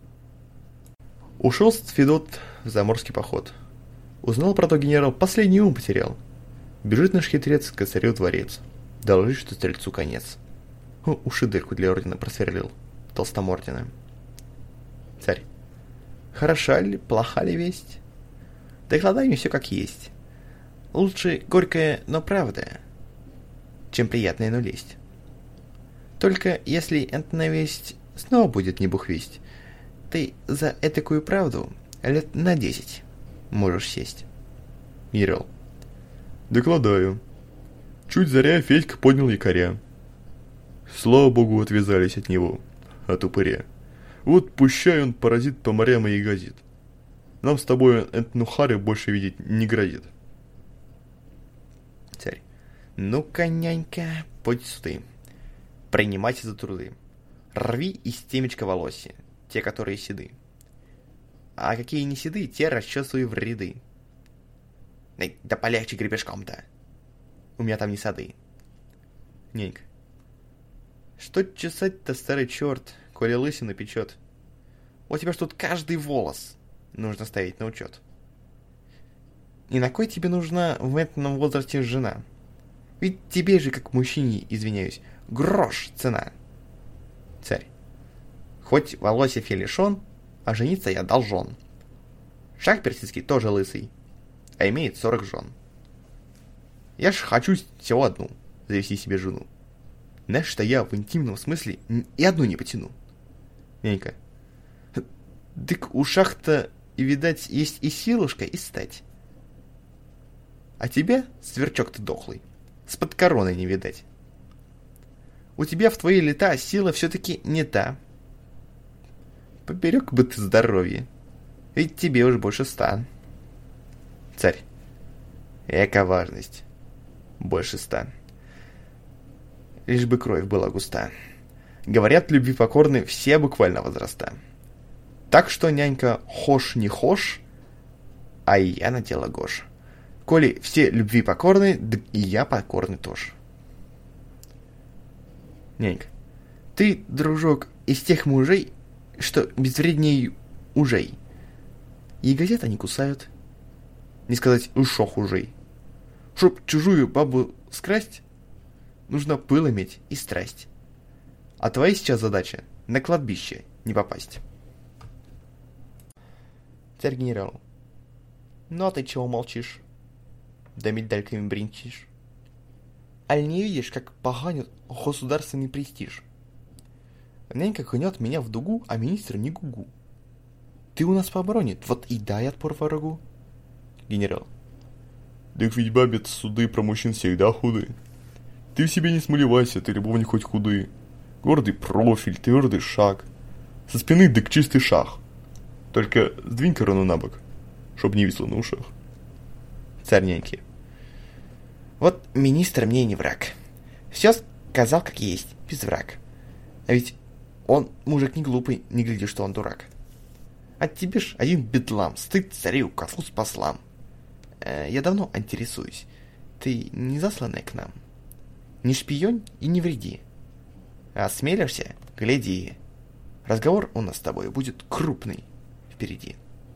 Ушел Федот в заморский поход. Узнал про то генерал, последний ум потерял. Бежит наш хитрец к царю дворец. Доложит, что стрельцу конец. Уши дырку для ордена просверлил, толстомордина. Царь. Хороша ли, плоха ли весть? Докладай мне все как есть. Лучше горькая, но правда, чем приятная, но лесть. Только если эта весть снова будет не бухвесть, ты за этакую правду лет на 10 можешь сесть. Генерал. Докладаю. Чуть заря Федька поднял якоря. Слава богу, отвязались от него, от упыря. Вот пущай он паразит по морям и газит. Нам с тобой энтнухары больше видеть не грозит. Царь. Ну-ка, нянька, подь сюды. Принимайте за труды. Рви из темечка волоси, те, которые седы. А какие не седы, те расчесывай в ряды. Да полегче гребешком-то. У меня там не сады. Нянька. Что чесать-то, старый черт, коли лысина печет? У тебя ж тут каждый волос нужно ставить на учет. И на кой тебе нужна в этом возрасте жена? Ведь тебе же, как мужчине, извиняюсь, грош цена. Царь. Хоть волосев я лишен, а жениться я должен. Шах персидский тоже лысый, а имеет 40 жен. Я ж хочу всего одну, завести себе жену. Знаешь, что я в интимном смысле и одну не потяну. Нянька. Дык у шах-то, и, видать, есть и силушка, и стать. А тебя, сверчок-то дохлый, с-под короны не видать. У тебя в твои лета сила все-таки не та. Поберег бы ты здоровье, ведь тебе уж больше 100. Царь. Эка важность. Больше 100. Лишь бы кровь была густа. Говорят, любви покорны все буквально возраста. Так что, нянька, хошь не хошь, а и я на тело гош. Коли все любви покорны, да и я покорный тоже. Нянька. Ты, дружок, из тех мужей, что безвредней ужей. И газет они кусают. Не сказать ушо хужей. Чтоб чужую бабу скрасть, нужно пыл иметь и страсть. А твоя сейчас задача на кладбище не попасть. Царь-генерал. Ну а ты чего молчишь? Да медальками бринчишь. Аль не видишь, как поганят государственный престиж? Нянька гнет меня в дугу, а министр не гугу. Ты у нас по обороне, вот и дай отпор врагу. Генерал. Так ведь бабец суды про мужчин всегда худы. Ты в себе не смолевайся, ты любовник хоть худы. Гордый профиль, твердый шаг. Со спины дык чистый шаг. Только сдвинь корону на бок, чтоб не висло на ушах. Царь няньки. Вот министр мне не враг. Все сказал как есть, без враг. А ведь он мужик не глупый, не гляди, что он дурак. От тебе ж один бедлам, стыд царю, конфуз послам. Я давно интересуюсь. Ты не засланная к нам? Не шпионь и не вреди. Осмелишься? Гляди. Разговор у нас с тобой будет крупный впереди.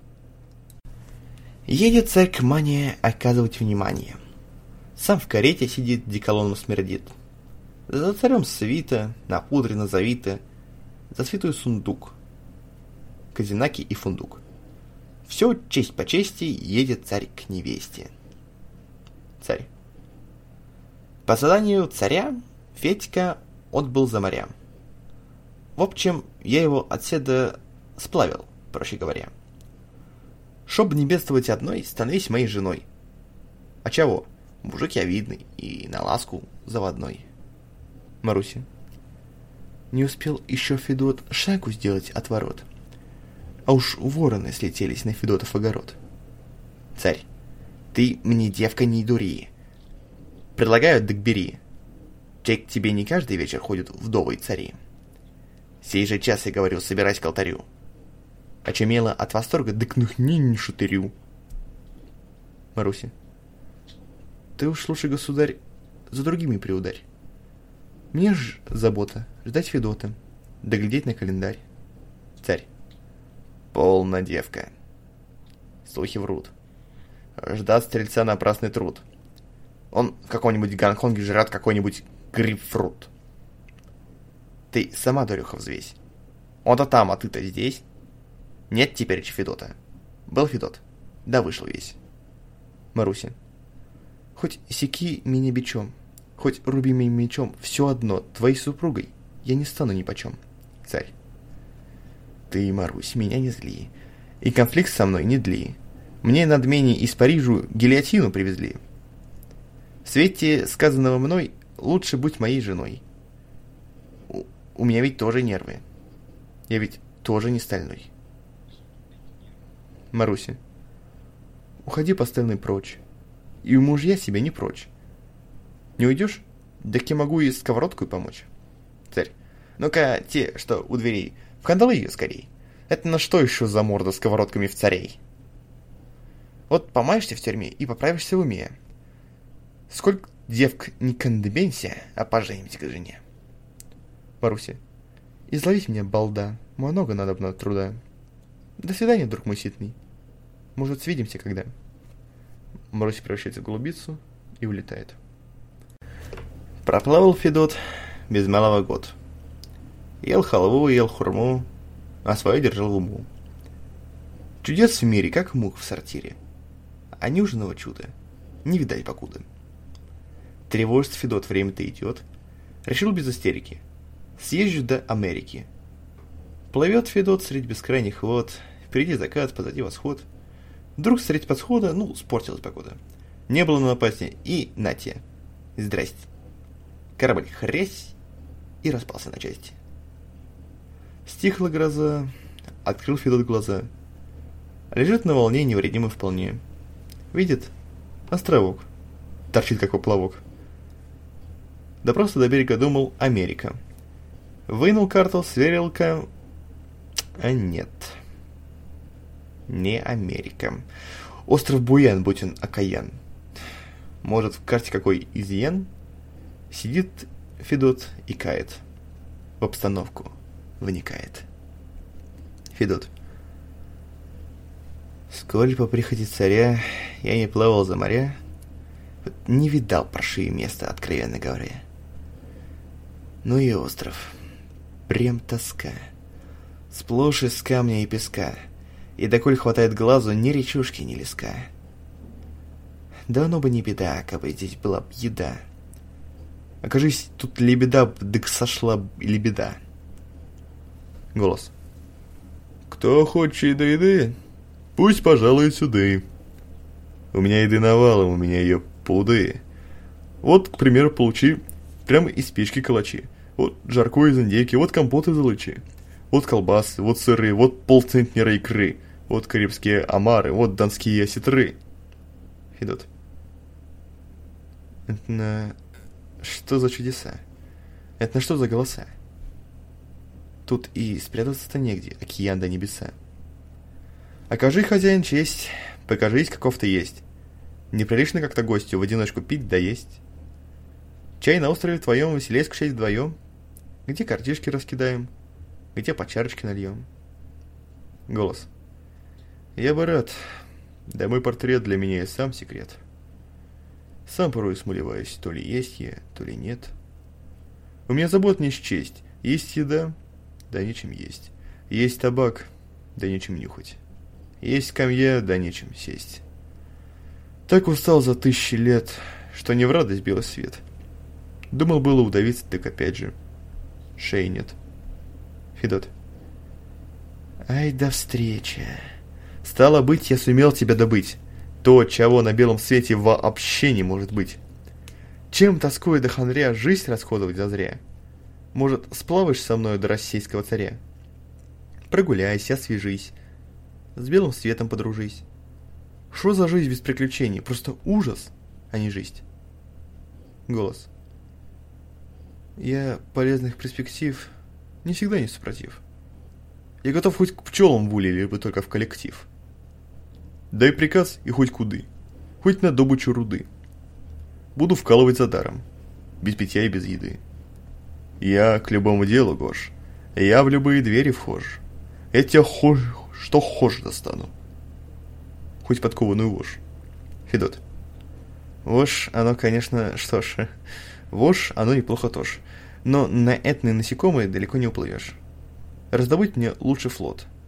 Едет царь к Мане оказывать внимание. Сам в карете сидит, деколоном смердит. За царем свита, напудрено завита, за святой сундук, казинаки и фундук. Все честь по чести едет царь к невесте. Царь. По заданию царя Федька отбыл за моря. В общем, я его отседа сплавил, проще говоря. Чтоб не бедствовать одной, становись моей женой. А чего? Мужик я видный и на ласку заводной. Маруся. Не успел еще Федот шагу сделать от ворот, а уж вороны слетелись на Федотов огород. Царь. Ты мне, девка, не дури. Предлагаю, так бери. Чай к тебе не каждый вечер ходят вдовы и цари. Сей же час, я говорю, собирайся к алтарю. Очумела от восторга, дык нухни не шутырю. Маруся. Ты уж лучше, государь, за другими приударь. Мне ж забота ждать Федота, доглядеть на календарь. Царь. Полна девка. Слухи врут. Ждать стрельца напрасный труд. Он в каком-нибудь Гонконге жрет какой-нибудь грейпфрут. Ты сама, дурюха, взвесь. Он-то там, а ты-то здесь. Нет теперь Федота. Был Федот, да вышел весь. Маруся. Хоть секи меня бичом, хоть руби меня мечом, все одно, твоей супругой я не стану нипочем. Царь. Ты, Марусь, меня не зли, и конфликт со мной не дли. Мне над менее из Парижу гильотину привезли. В свете сказанного мной лучше будь моей женой. У меня ведь тоже нервы. Я ведь тоже не стальной. Маруся. Уходи постельный прочь, и у мужья себя не прочь. Не уйдешь? Так я могу и сковородку помочь. Царь. Ну-ка, те, что у дверей, в кандалы ее скорей. Это на что еще за морда сковородками в царей? Вот помаешься в тюрьме и поправишься в уме. Сколько девк не кондыбенься, а поженимся к жене. Маруся. Изловить меня, балда, много надобно труда. До свидания, друг мой ситный. Может, свидимся когда? Маруся превращается в голубицу и улетает. Проплавал Федот без малого год. Ел халву, ел хурму, а свое держал в уму. Чудес в мире, как мух в сортире. А нужного чуда не видать покуда. Тревожится Федот, время-то идет. Решил без истерики. Съезжу до Америки. Плывет Федот средь бескрайних вод. Впереди закат, позади восход. Вдруг средь подхода, спортилась погода. Не было на напасти, и нате. Здрасте. Корабль хрясь и распался на части. Стихла гроза, открыл Федот глаза. Лежит на волне невредимый вполне. Видит островок, торчит как поплавок. Да просто до берега думал Америка. Вынул карту, сверил-ка, а нет. Не Америка. Остров Буян, будь он окаян. Может, в карте какой изъян? Сидит Федот и кает. В обстановку вникает. Федот. Сколь по приходе царя я не плавал за моря, вот не видал паршивее места, откровенно говоря. Ну и остров. Прям тоска. Сплошь из камня и песка. И доколь хватает глазу, ни речушки, ни леска. Да оно бы не беда, кабы здесь была б еда. Окажись, тут лебеда, дык сошла б и лебеда. Голос. Кто хочет до еды, пусть пожалует сюда. У меня еды навалом, у меня ее пуды. Вот, к примеру, получи прямо из печки калачи. Вот жаркое из индейки, вот компот из алычи. Вот колбасы, вот сыры, вот полцентнера икры. Вот карибские омары, вот донские осетры. Федот. Это на что за чудеса? Это на что за голоса? Тут и спрятаться-то негде, океан до небеса. Окажи, хозяин, честь, покажись, каков ты есть. Неприлично как-то гостю в одиночку пить да есть. Чай на острове твоем веселее скушать вдвоем. Где картишки раскидаем, где по чарочке нальем. Голос. Я бы рад, да мой портрет для меня и сам секрет. Сам порой смолеваюсь, то ли есть я, то ли нет. У меня забот не счесть. Есть еда, да нечем есть. Есть табак, да нечем нюхать. Есть скамья, да нечем сесть. Так устал за 1000 лет, что не в радость белый свет. Думал было удавиться, так опять же шеи нет. Федот. Ай да встреча. Стало быть, я сумел тебя добыть. То, чего на белом свете вообще не может быть. Чем, тоскуя до хандря, жизнь расходовать зазря? Может, сплаваешь со мною до российского царя? Прогуляйся, освежись. С белым светом подружись. Что за жизнь без приключений? Просто ужас, а не жизнь. Голос. Я полезных перспектив не всегда не супротив. Я готов хоть к пчелам в улей, либо только в коллектив. Дай приказ и хоть куды, хоть на добычу руды. Буду вкалывать за даром, без питья и без еды. Я к любому делу гож, я в любые двери вхож. Я тебя что хошь достану, хоть подкованную вошь. Федот. Вошь, оно, конечно, что ж, вошь, оно неплохо тоже. Но на этные насекомые далеко не уплывешь. Раздобыть мне лучше флот.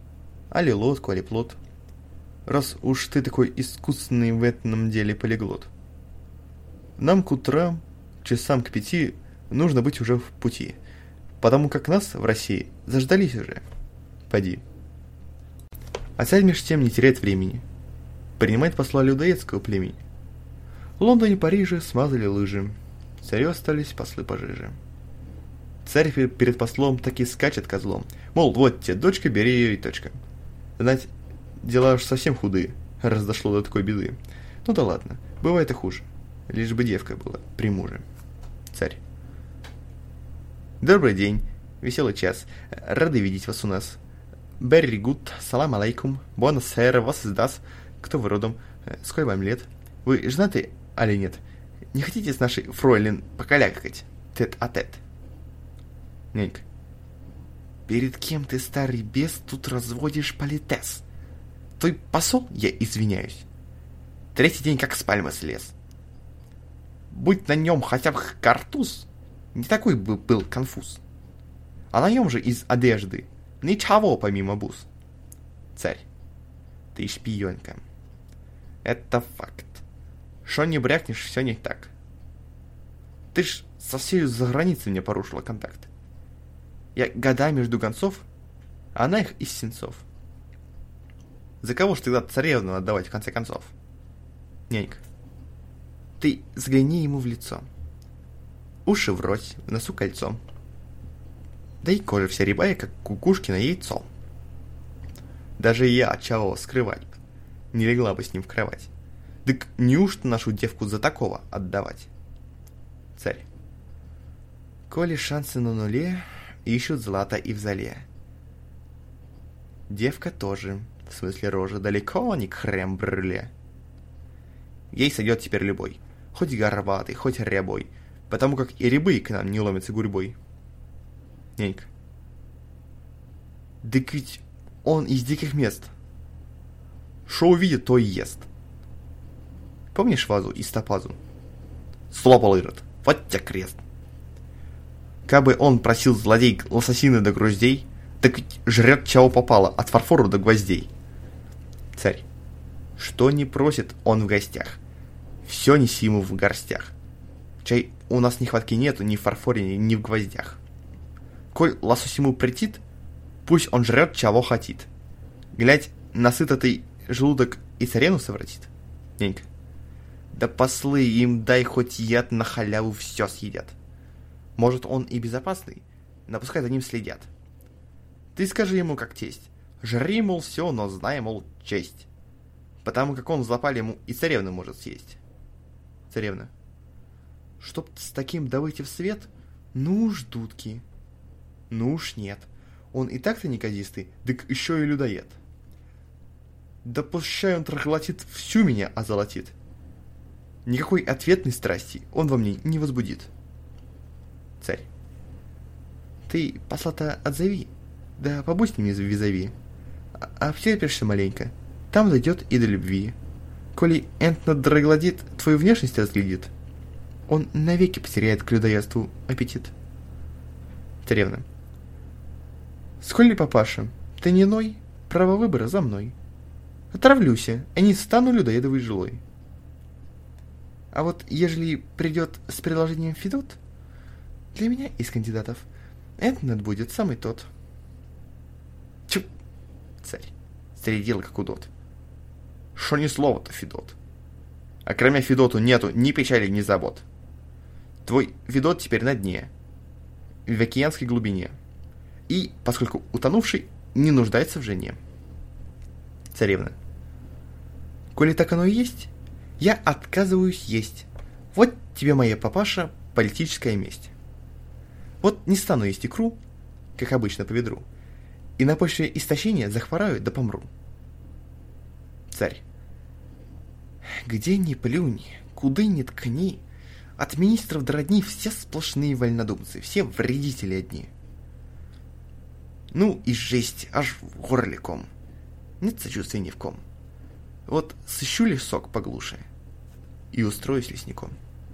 али лодку, али плот. Раз уж ты такой искусный в этом деле полиглот. Нам к утрам, часам к 5, нужно быть уже в пути, потому как нас в России заждались уже. Поди. А царь меж тем не теряет времени. Принимает посла людоедского племени. В Лондоне и Париже смазали лыжи. Царю остались послы пожиже. Царь перед послом таки скачет козлом. Мол, вот тебе дочка, бери ее и точка. Знать, дела уж совсем худые, раз дошло до такой беды. Ну да ладно, бывает и хуже. Лишь бы девка была при муже. Царь. Добрый день, веселый час. Рады видеть вас у нас. Берри гуд, салам алейкум, буэнос-айрес, вас издаст. Кто вы родом? Сколько вам лет? Вы женаты, али нет? Не хотите с нашей фройлен покалякать? Тет-а-тет. Ненька. Перед кем ты, старый бес, тут разводишь политес? Твой посол, я извиняюсь. 3-й день как с пальмы слез. Будь на нем хотя бы картуз, не такой бы был конфуз. А на нем же из одежды ничего помимо бус. Царь. Ты шпионка. Это факт. Шо не брякнешь, все не так. Ты ж со всею за границей мне порушила контакт. Я годами жду гонцов, а она их из сенцов. За кого ж тогда царевну отдавать в конце концов? Нянька. Ты взгляни ему в лицо. Уши врозь, в носу кольцом. Да и кожа вся рябая, как кукушкино яйцо. Даже я, чего скрывать, не легла бы с ним в кровать. Так неужто нашу девку за такого отдавать? Царь. Коли шансы на нуле, ищут злато и в зале. Девка тоже, в смысле рожа, далеко не крем-брюле. Ей сойдет теперь любой, хоть горбатый, хоть рябой, потому как и рябы к нам не ломятся гурьбой. Ненька. Да ведь он из диких мест. Шо увидит, то и ест. Помнишь вазу из топазу? Слопал Ирод, вот тебя крест. Кабы он просил злодей лососины до груздей, так ведь жрет чего попало, от фарфора до гвоздей. Царь. Что не просит он в гостях, все неси ему в горстях. Чай у нас нехватки нету ни в фарфоре, ни в гвоздях. Коль лосось ему претит, пусть он жрет чего хотит. Глядь, насытый желудок и царевну совратит. Ненька. Да послы им дай хоть яд, на халяву все съедят. Может, он и безопасный, но пускай за ним следят. Ты скажи ему как тесть. Жри, мол, все, но знай, мол, честь. Потому как он в запале ему и царевну может съесть. Царевна. Чтоб с таким да выйти в свет? Ну уж, дудки. Ну уж нет. Он и так-то неказистый, дык еще и людоед. Да пущай он проглотит, всю меня озолотит. Никакой ответной страсти он во мне не возбудит. Царь. Ты посла-то отзови, да побудь с ними визави. А втерпишься маленько, там дойдет и до любви. Коли энтно дроглодит, твою внешность разглядит, он навеки потеряет к людоедству аппетит. Царевна. Сколь ли, папаша, ты не ной, право выбора за мной. Отравлюся, а не стану людоедовой жилой. А вот ежели придет с предложением Федот, для меня из кандидатов Энтнет будет самый тот. Чуп, царь, средил как удот. Шо ни слова-то, Федот. А кроме Федоту нету ни печали, ни забот. Твой Федот теперь на дне, в океанской глубине. И, поскольку утонувший, не нуждается в жене. Царевна. Коли так оно и есть, я отказываюсь есть. Вот тебе, моя папаша, политическая месть. Вот не стану есть икру, как обычно по ведру, и на почве истощения захвораю да помру. Царь. Где ни плюнь, куда ни ткни, от министров до родни все сплошные вольнодумцы, все вредители одни. Ну и жесть, аж в горле ком. Нет сочувствия ни в ком. Вот сыщу ли сок поглуше и устроюсь лесником.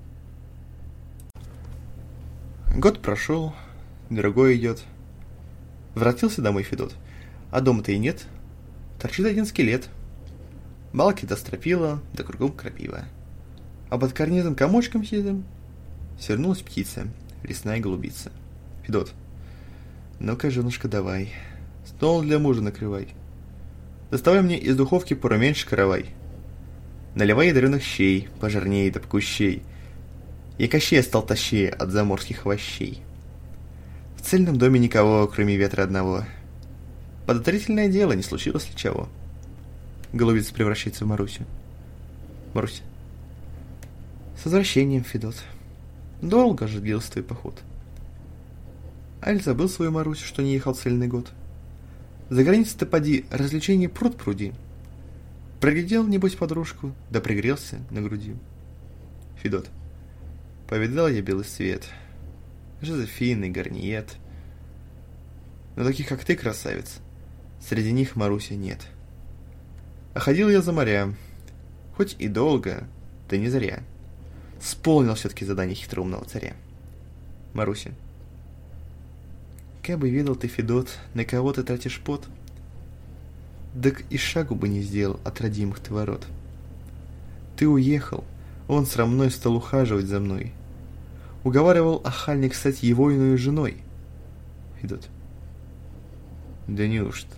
Год прошел, другой идет. Вратился домой Федот, а дома-то и нет. торчит один скелет. Балки до стропила, да кругом крапива. А под карнизом комочком сидим свернулась птица, лесная голубица. Федот. Ну-ка, женушка, давай. Стол для мужа накрывай. Доставай мне из духовки поруменьше каравай. Наливай ядреных щей, пожирней да покущей. Я Кощей стал тащее от заморских овощей. В цельном доме никого, кроме ветра одного. Подозрительное дело, не случилось ли чего? Голубица превращается в Марусю. Маруся. С возвращением, Федот. Долго же длился твой поход. Аль забыл свою Марусю, что не ехал цельный год. За границей-то поди, развлечений пруд пруди. Проглядел, небось, подружку, да пригрелся на груди. Федот. Повидал я белый свет, Жозефины, Гарниет. Но таких, как ты, красавиц, среди них Маруси нет. А ходил я за моря, хоть и долго, да не зря. Сполнил все-таки задание хитроумного царя. Маруся. Как бы видел ты, Федот, на кого ты тратишь пот, так и шагу бы не сделал от родимых ты ворот. Ты уехал, он срамной стал ухаживать за мной. Уговаривал охальник стать его иной женой. Федот. Да неужто?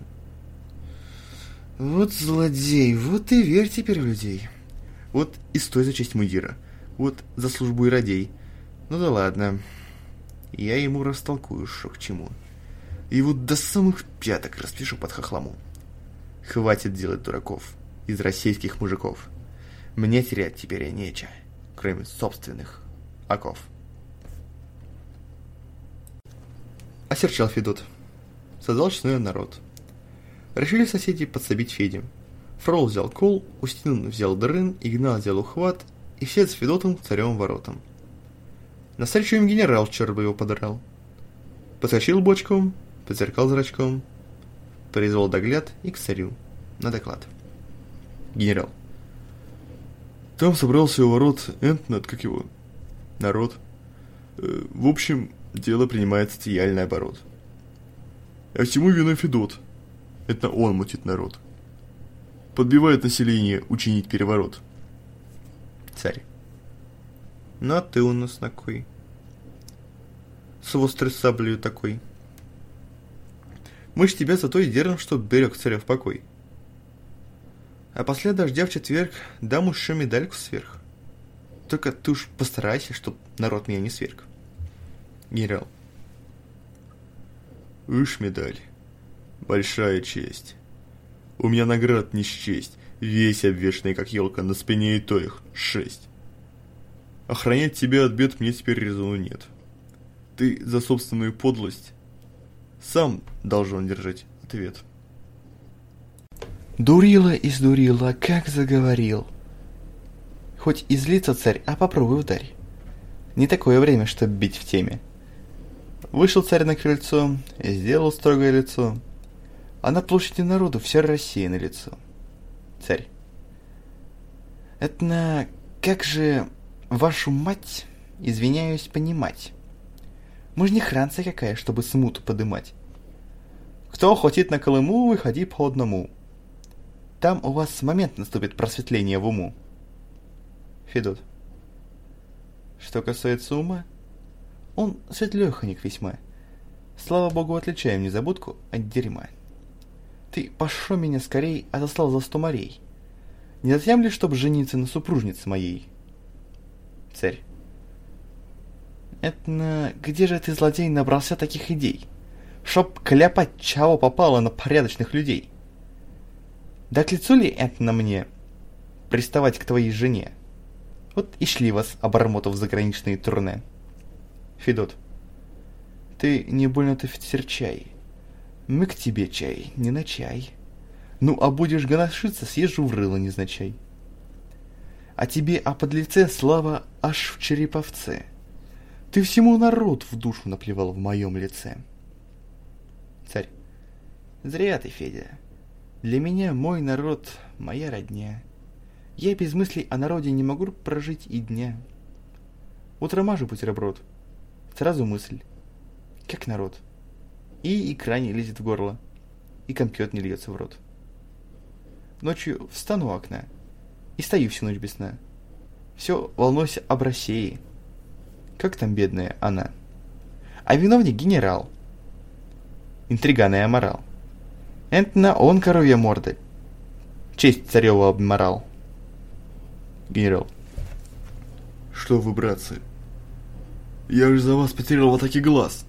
Вот злодей, вот и верь теперь в людей. Вот и стой за честь мундира, вот за службу и радей. Ну да ладно, я ему растолкую, шо к чему. И вот до самых пяток распишу под хохлому. Хватит делать дураков из российских мужиков. Мне терять теперь нечего, кроме собственных оков. Осерчал Федот. Создал честной народ. Решили соседи подсобить Феде. Фрол взял кол, Устин взял дрын, Игнат взял ухват, и все с Федотом царем воротом. Навстречу им генерал черт бы его подрал. Подскочил бочком, подзеркал зрачком, произвел догляд и к царю на доклад. Генерал. Там собрался у ворот Энтнет, как его, народ. В общем, дело принимает стияльный оборот. А всему виной Федот. Это он мутит народ. Подбивает население учинить переворот. Царь. Ну а ты у нас на кой? С острой саблею такой. Мы ж тебя зато и держим, чтоб берег царя в покой. А после дождя в четверг дам уж еще медальку сверх. Только ты уж постарайся, чтоб народ меня не сверг. Генерал. Ишь, медаль. Большая честь. У меня наград не счесть, весь обвешанный, как елка, на спине и то их 6. Охранять тебя от бед мне теперь резону нет. Ты за собственную подлость сам должен держать ответ. Дурила издурила, как заговорил. Хоть и злится царь, а попробуй ударь. Не такое время, чтоб бить в теме. Вышел царь на крыльцо, сделал строгое лицо, а на площади народу вся Россия на лицо. Царь. Это как же вашу мать, извиняюсь, понимать? Мы ж не Франция какая, чтобы смуту подымать. Кто хотит на Колыму, выходи по одному. Там у вас момент наступит просветление в уму. Федот. Что касается ума, он светлёхонек весьма. Слава богу, отличаем незабудку от дерьма. Ты пошел меня скорей отослал за 100 морей. Не затем ли, чтоб жениться на супружнице моей? Царь. Это где же ты, злодей, набрался таких идей? Чтоб кляпать, чего попало на порядочных людей. Да к лицу ли это на мне приставать к твоей жене? Вот и шли вас, обормотов, заграничные турне. Федот. Ты не больно-то серчай. Мы к тебе чай, не на чай. Ну, а будешь гоношиться, съезжу в рыло незначай. А тебе о подлеце слава аж в череповце. Ты всему народ в душу наплевал в моем лице. Царь. Зря ты, Федя. Для меня мой народ — моя родня. Я без мыслей о народе не могу прожить и дня. Утром мажу бутерброд. Сразу мысль. Как народ. И икра не лезет в горло. И компьет не льется в рот. ночью встану у окна и стою всю ночь без сна. Все волнуюсь об России. Как там бедная она? А виновник генерал. Интриган и аморал. Это он коровья морда. Честь цареву обморал. Генерал. Что вы, братцы? Я же за вас потерял в атаке глаз.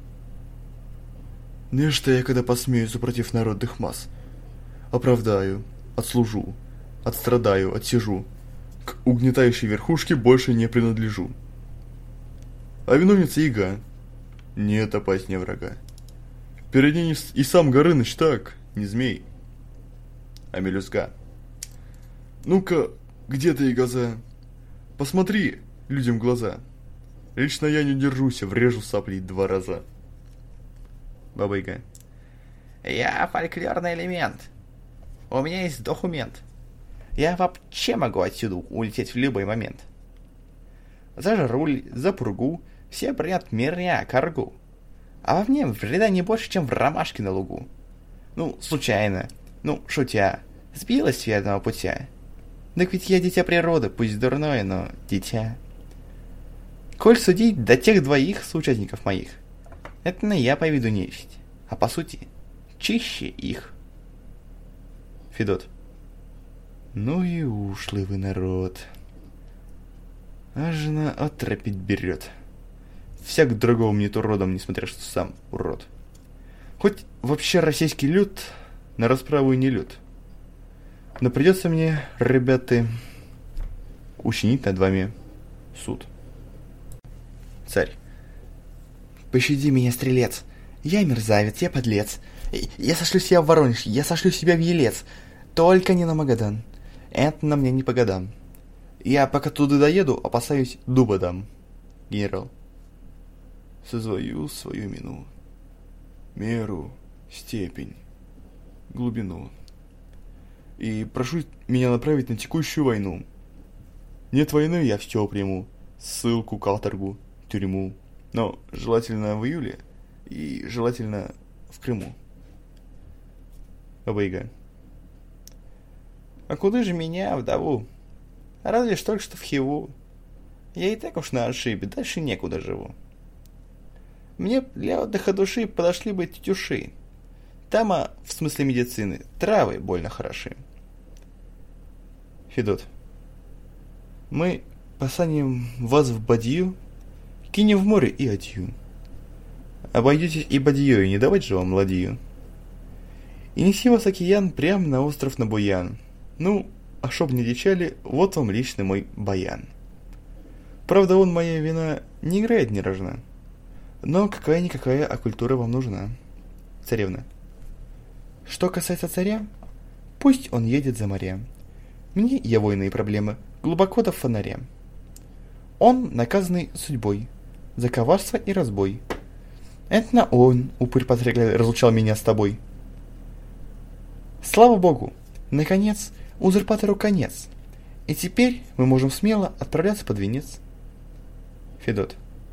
Нечто я, когда посмею супротив народных масс, оправдаю, отслужу, отстрадаю, отсижу, к угнетающей верхушке больше не принадлежу. А виновница яга, нет опаснее врага. Перед ней и сам Горыныч так, не змей, а мелюзга. Ну-ка, где ты, ягоза? Посмотри людям в глаза. Лично я не держусь, врежу саплей 2 раза. Баба-Яга. Я фольклорный элемент. У меня есть документ. Я вообще могу отсюда улететь в любой момент. За руль, за пургу, все бредят меня, коргу. А во мне вреда не больше, чем в ромашке на лугу. Ну, случайно, шутя, сбилась с верного путя. Так ведь я дитя природы, пусть дурное, но дитя. Коль судить до тех 2 соучастников моих, это не я по виду нечисть, а по сути, чище их. Федот. Ну и ушлый вы народ. А жена отрапить берет. Всяк другому не то родом, несмотря что сам урод. Хоть вообще российский люд на расправу и не люд. Но придется мне, ребята, учинить над вами суд. Царь. Пощади меня, стрелец. Я мерзавец, я подлец. Я сошлю себя в Воронеж, я сошлю себя в Елец. Только не на Магадан. Это на мне не по годам. Я пока туда доеду, опасаюсь, дуба дам. Генерал. Созвою свою мину, меру, степень, глубину. И прошу меня направить на текущую войну. Нет войны, я все приму. Ссылку, каторгу, тюрьму. Но желательно в июле и желательно в Крыму. Баба-Яга. А куда же меня, вдову? Разве ж только что в Хиву. Я и так уж на отшибе, дальше некуда живу. Мне для отдыха души подошли бы тетюши. Там, в смысле медицины, травы больно хороши. Федот. Мы посадим вас в бадью, кинем в море и адью. Обойдетесь и бадьёй, не давать же вам ладью. И неси вас океан прям на остров Набуян. Ну, а чтоб не дичали, вот вам личный мой баян. Правда, он, моя вина, не играет ни рожна. Но какая-никакая оккультура вам нужна. Царевна. Что касается царя, пусть он едет за моря. Мне я войны и проблемы глубоко до фонаря. Он наказанный судьбой за коварство и разбой. Это на он, упырь потреклый, разлучал меня с тобой. Слава богу, наконец, узурпатору конец. И теперь мы можем смело отправляться под венец. Федот.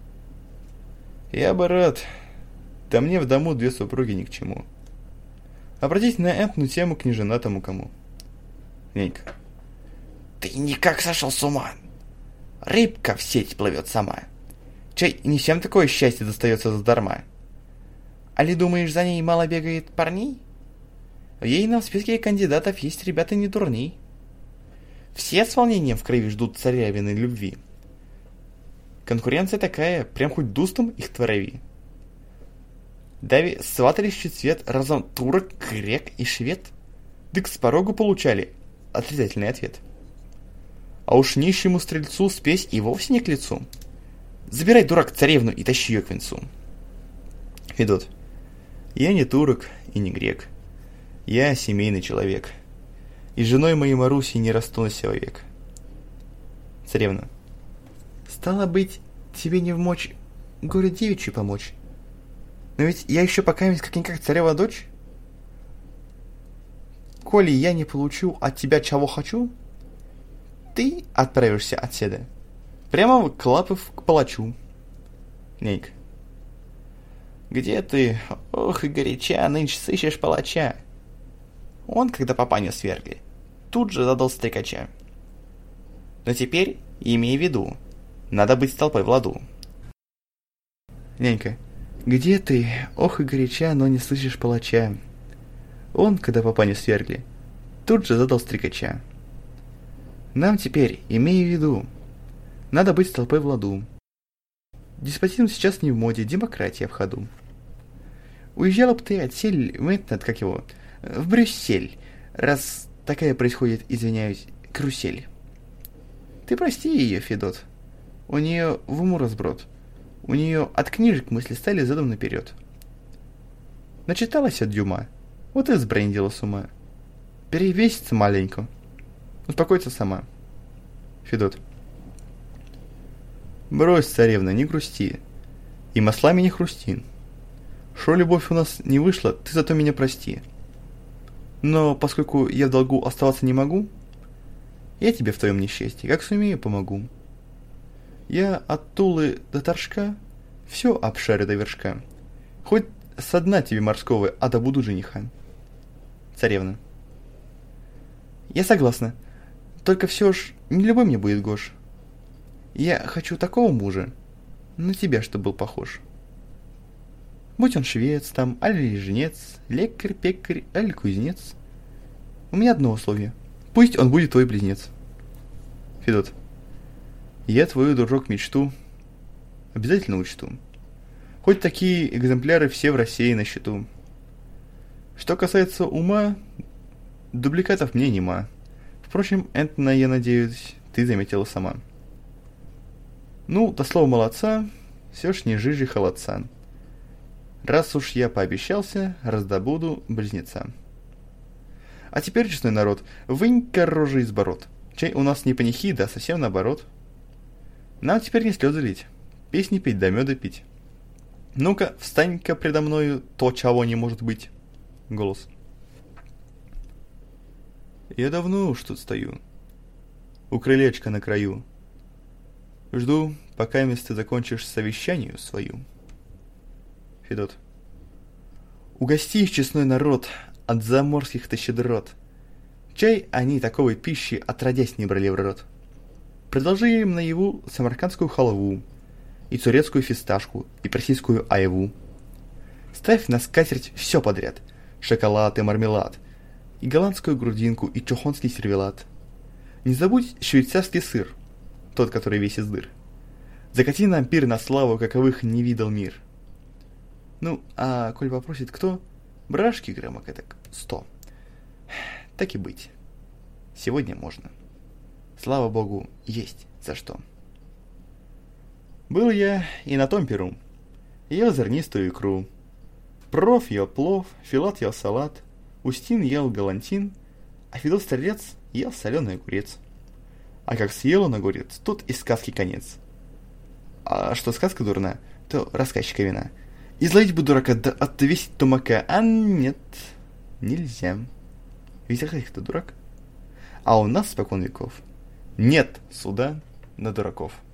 Я бы рад, да мне в дому 2 супруги ни к чему. Обратись на эту тему к неженатому кому. Ненька. Ты никак сошел с ума. Рыбка в сеть плывет сама. Чай, не всем такое счастье достается задарма. Али думаешь, за ней мало бегает парней? В ейном списке кандидатов есть ребята не дурней. Все с волнением в крови ждут царевиной любви. Конкуренция такая, прям хоть дустом их творови. Дави сватались чуть свет разом турок, грек и швед. Дык с порогу получали отрицательный ответ. А уж нищему стрельцу спесь и вовсе не к лицу. Забирай, дурак, царевну и тащи ее к венцу. Федот. Я не турок и не грек. Я семейный человек. И с женой моей Марусей не расстался вовек. Царевна. Стало быть, тебе не вмочь горе девичью помочь. Но ведь я еще покамись как-никак царева дочь. Коли я не получу от тебя чего хочу, ты отправишься отседа прямо в Клапов к палачу. Нейк. Где ты, ох и горяча, нынче сыщешь палача? Он, когда папаню свергли, тут же задал стрекача. Но теперь, имей в виду, надо быть с толпой в ладу. Нянька. Где ты? Ох и горяча, но не слышишь палача. Он, когда папаню свергли, тут же задал стрекача. Нам теперь, имей в виду, надо быть с толпой в ладу. Деспотизм сейчас не в моде, демократия в ходу. Уезжала б ты отсель, в Брюссель, раз такая происходит, извиняюсь, карусель. Ты прости ее, Федот. У нее в уму разброд. У нее от книжек мысли стали задом наперед. Начиталась от Дюма, вот и сбрендила с ума. Перевесится маленько. Успокоится сама. Федот. Брось, царевна, не грусти. И маслами не хрусти. Шо любовь у нас не вышла, ты зато меня прости. Но поскольку я в долгу оставаться не могу, я тебе в твоем несчастье, как сумею, помогу. Я от Тулы до Торжка все обшарю до вершка. Хоть со дна тебе морского, а добуду жениха. Царевна. Я согласна. Только все ж не любой мне будет гош. Я хочу такого мужа, на тебя, чтоб был похож. Будь он швец там, али жнец, лекарь, пекарь, али кузнец. У меня одно условие. Пусть он будет твой близнец. Федот. Я твою, дружок, мечту обязательно учту. Хоть такие экземпляры все в России на счету. Что касается ума, дубликатов мне нема. Впрочем, Энтона, я надеюсь, ты заметила сама. Ну, до слова молодца, все ж не жиже холодца. Раз уж я пообещался, раздобуду близнеца. А теперь, честной народ, вынь-ка рожи из бород. Чай у нас не панихида, а совсем наоборот. Нам теперь не слезы лить, песни петь да меда пить. Ну-ка, встань-ка предо мною, то, чего не может быть. Голос. Я давно уж тут стою, у крылечка на краю. Жду, пока ты закончишь совещанию свою. Федот. Угости их, честной народ, от заморских-то щедрот. Чай они таковой пищи отродясь не брали в рот. Предложи им наяву самаркандскую халву, и турецкую фисташку, и персидскую айву. Ставь на скатерть все подряд, шоколад и мармелад, и голландскую грудинку, и чухонский сервелат. Не забудь швейцарский сыр, тот, который весь из дыр. Закати нам пир на славу, каковых не видал мир. Ну, а коль попросит кто, брашки граммок этак 100. Так и быть. Сегодня можно. Слава богу, есть за что. Был я и на том перу. Ел зернистую икру. Проф ел плов, Филат ел салат, Устин ел галантин, а Федот Стрелец ел соленый огурец. А как съел он огурец, тут и сказки конец. А что сказка дурна, то рассказчика вина. Изловить бы дурака, да отвесить тумака, а нет, нельзя. Ведь рассказчик-то дурак. А у нас спокон веков нет суда на дураков.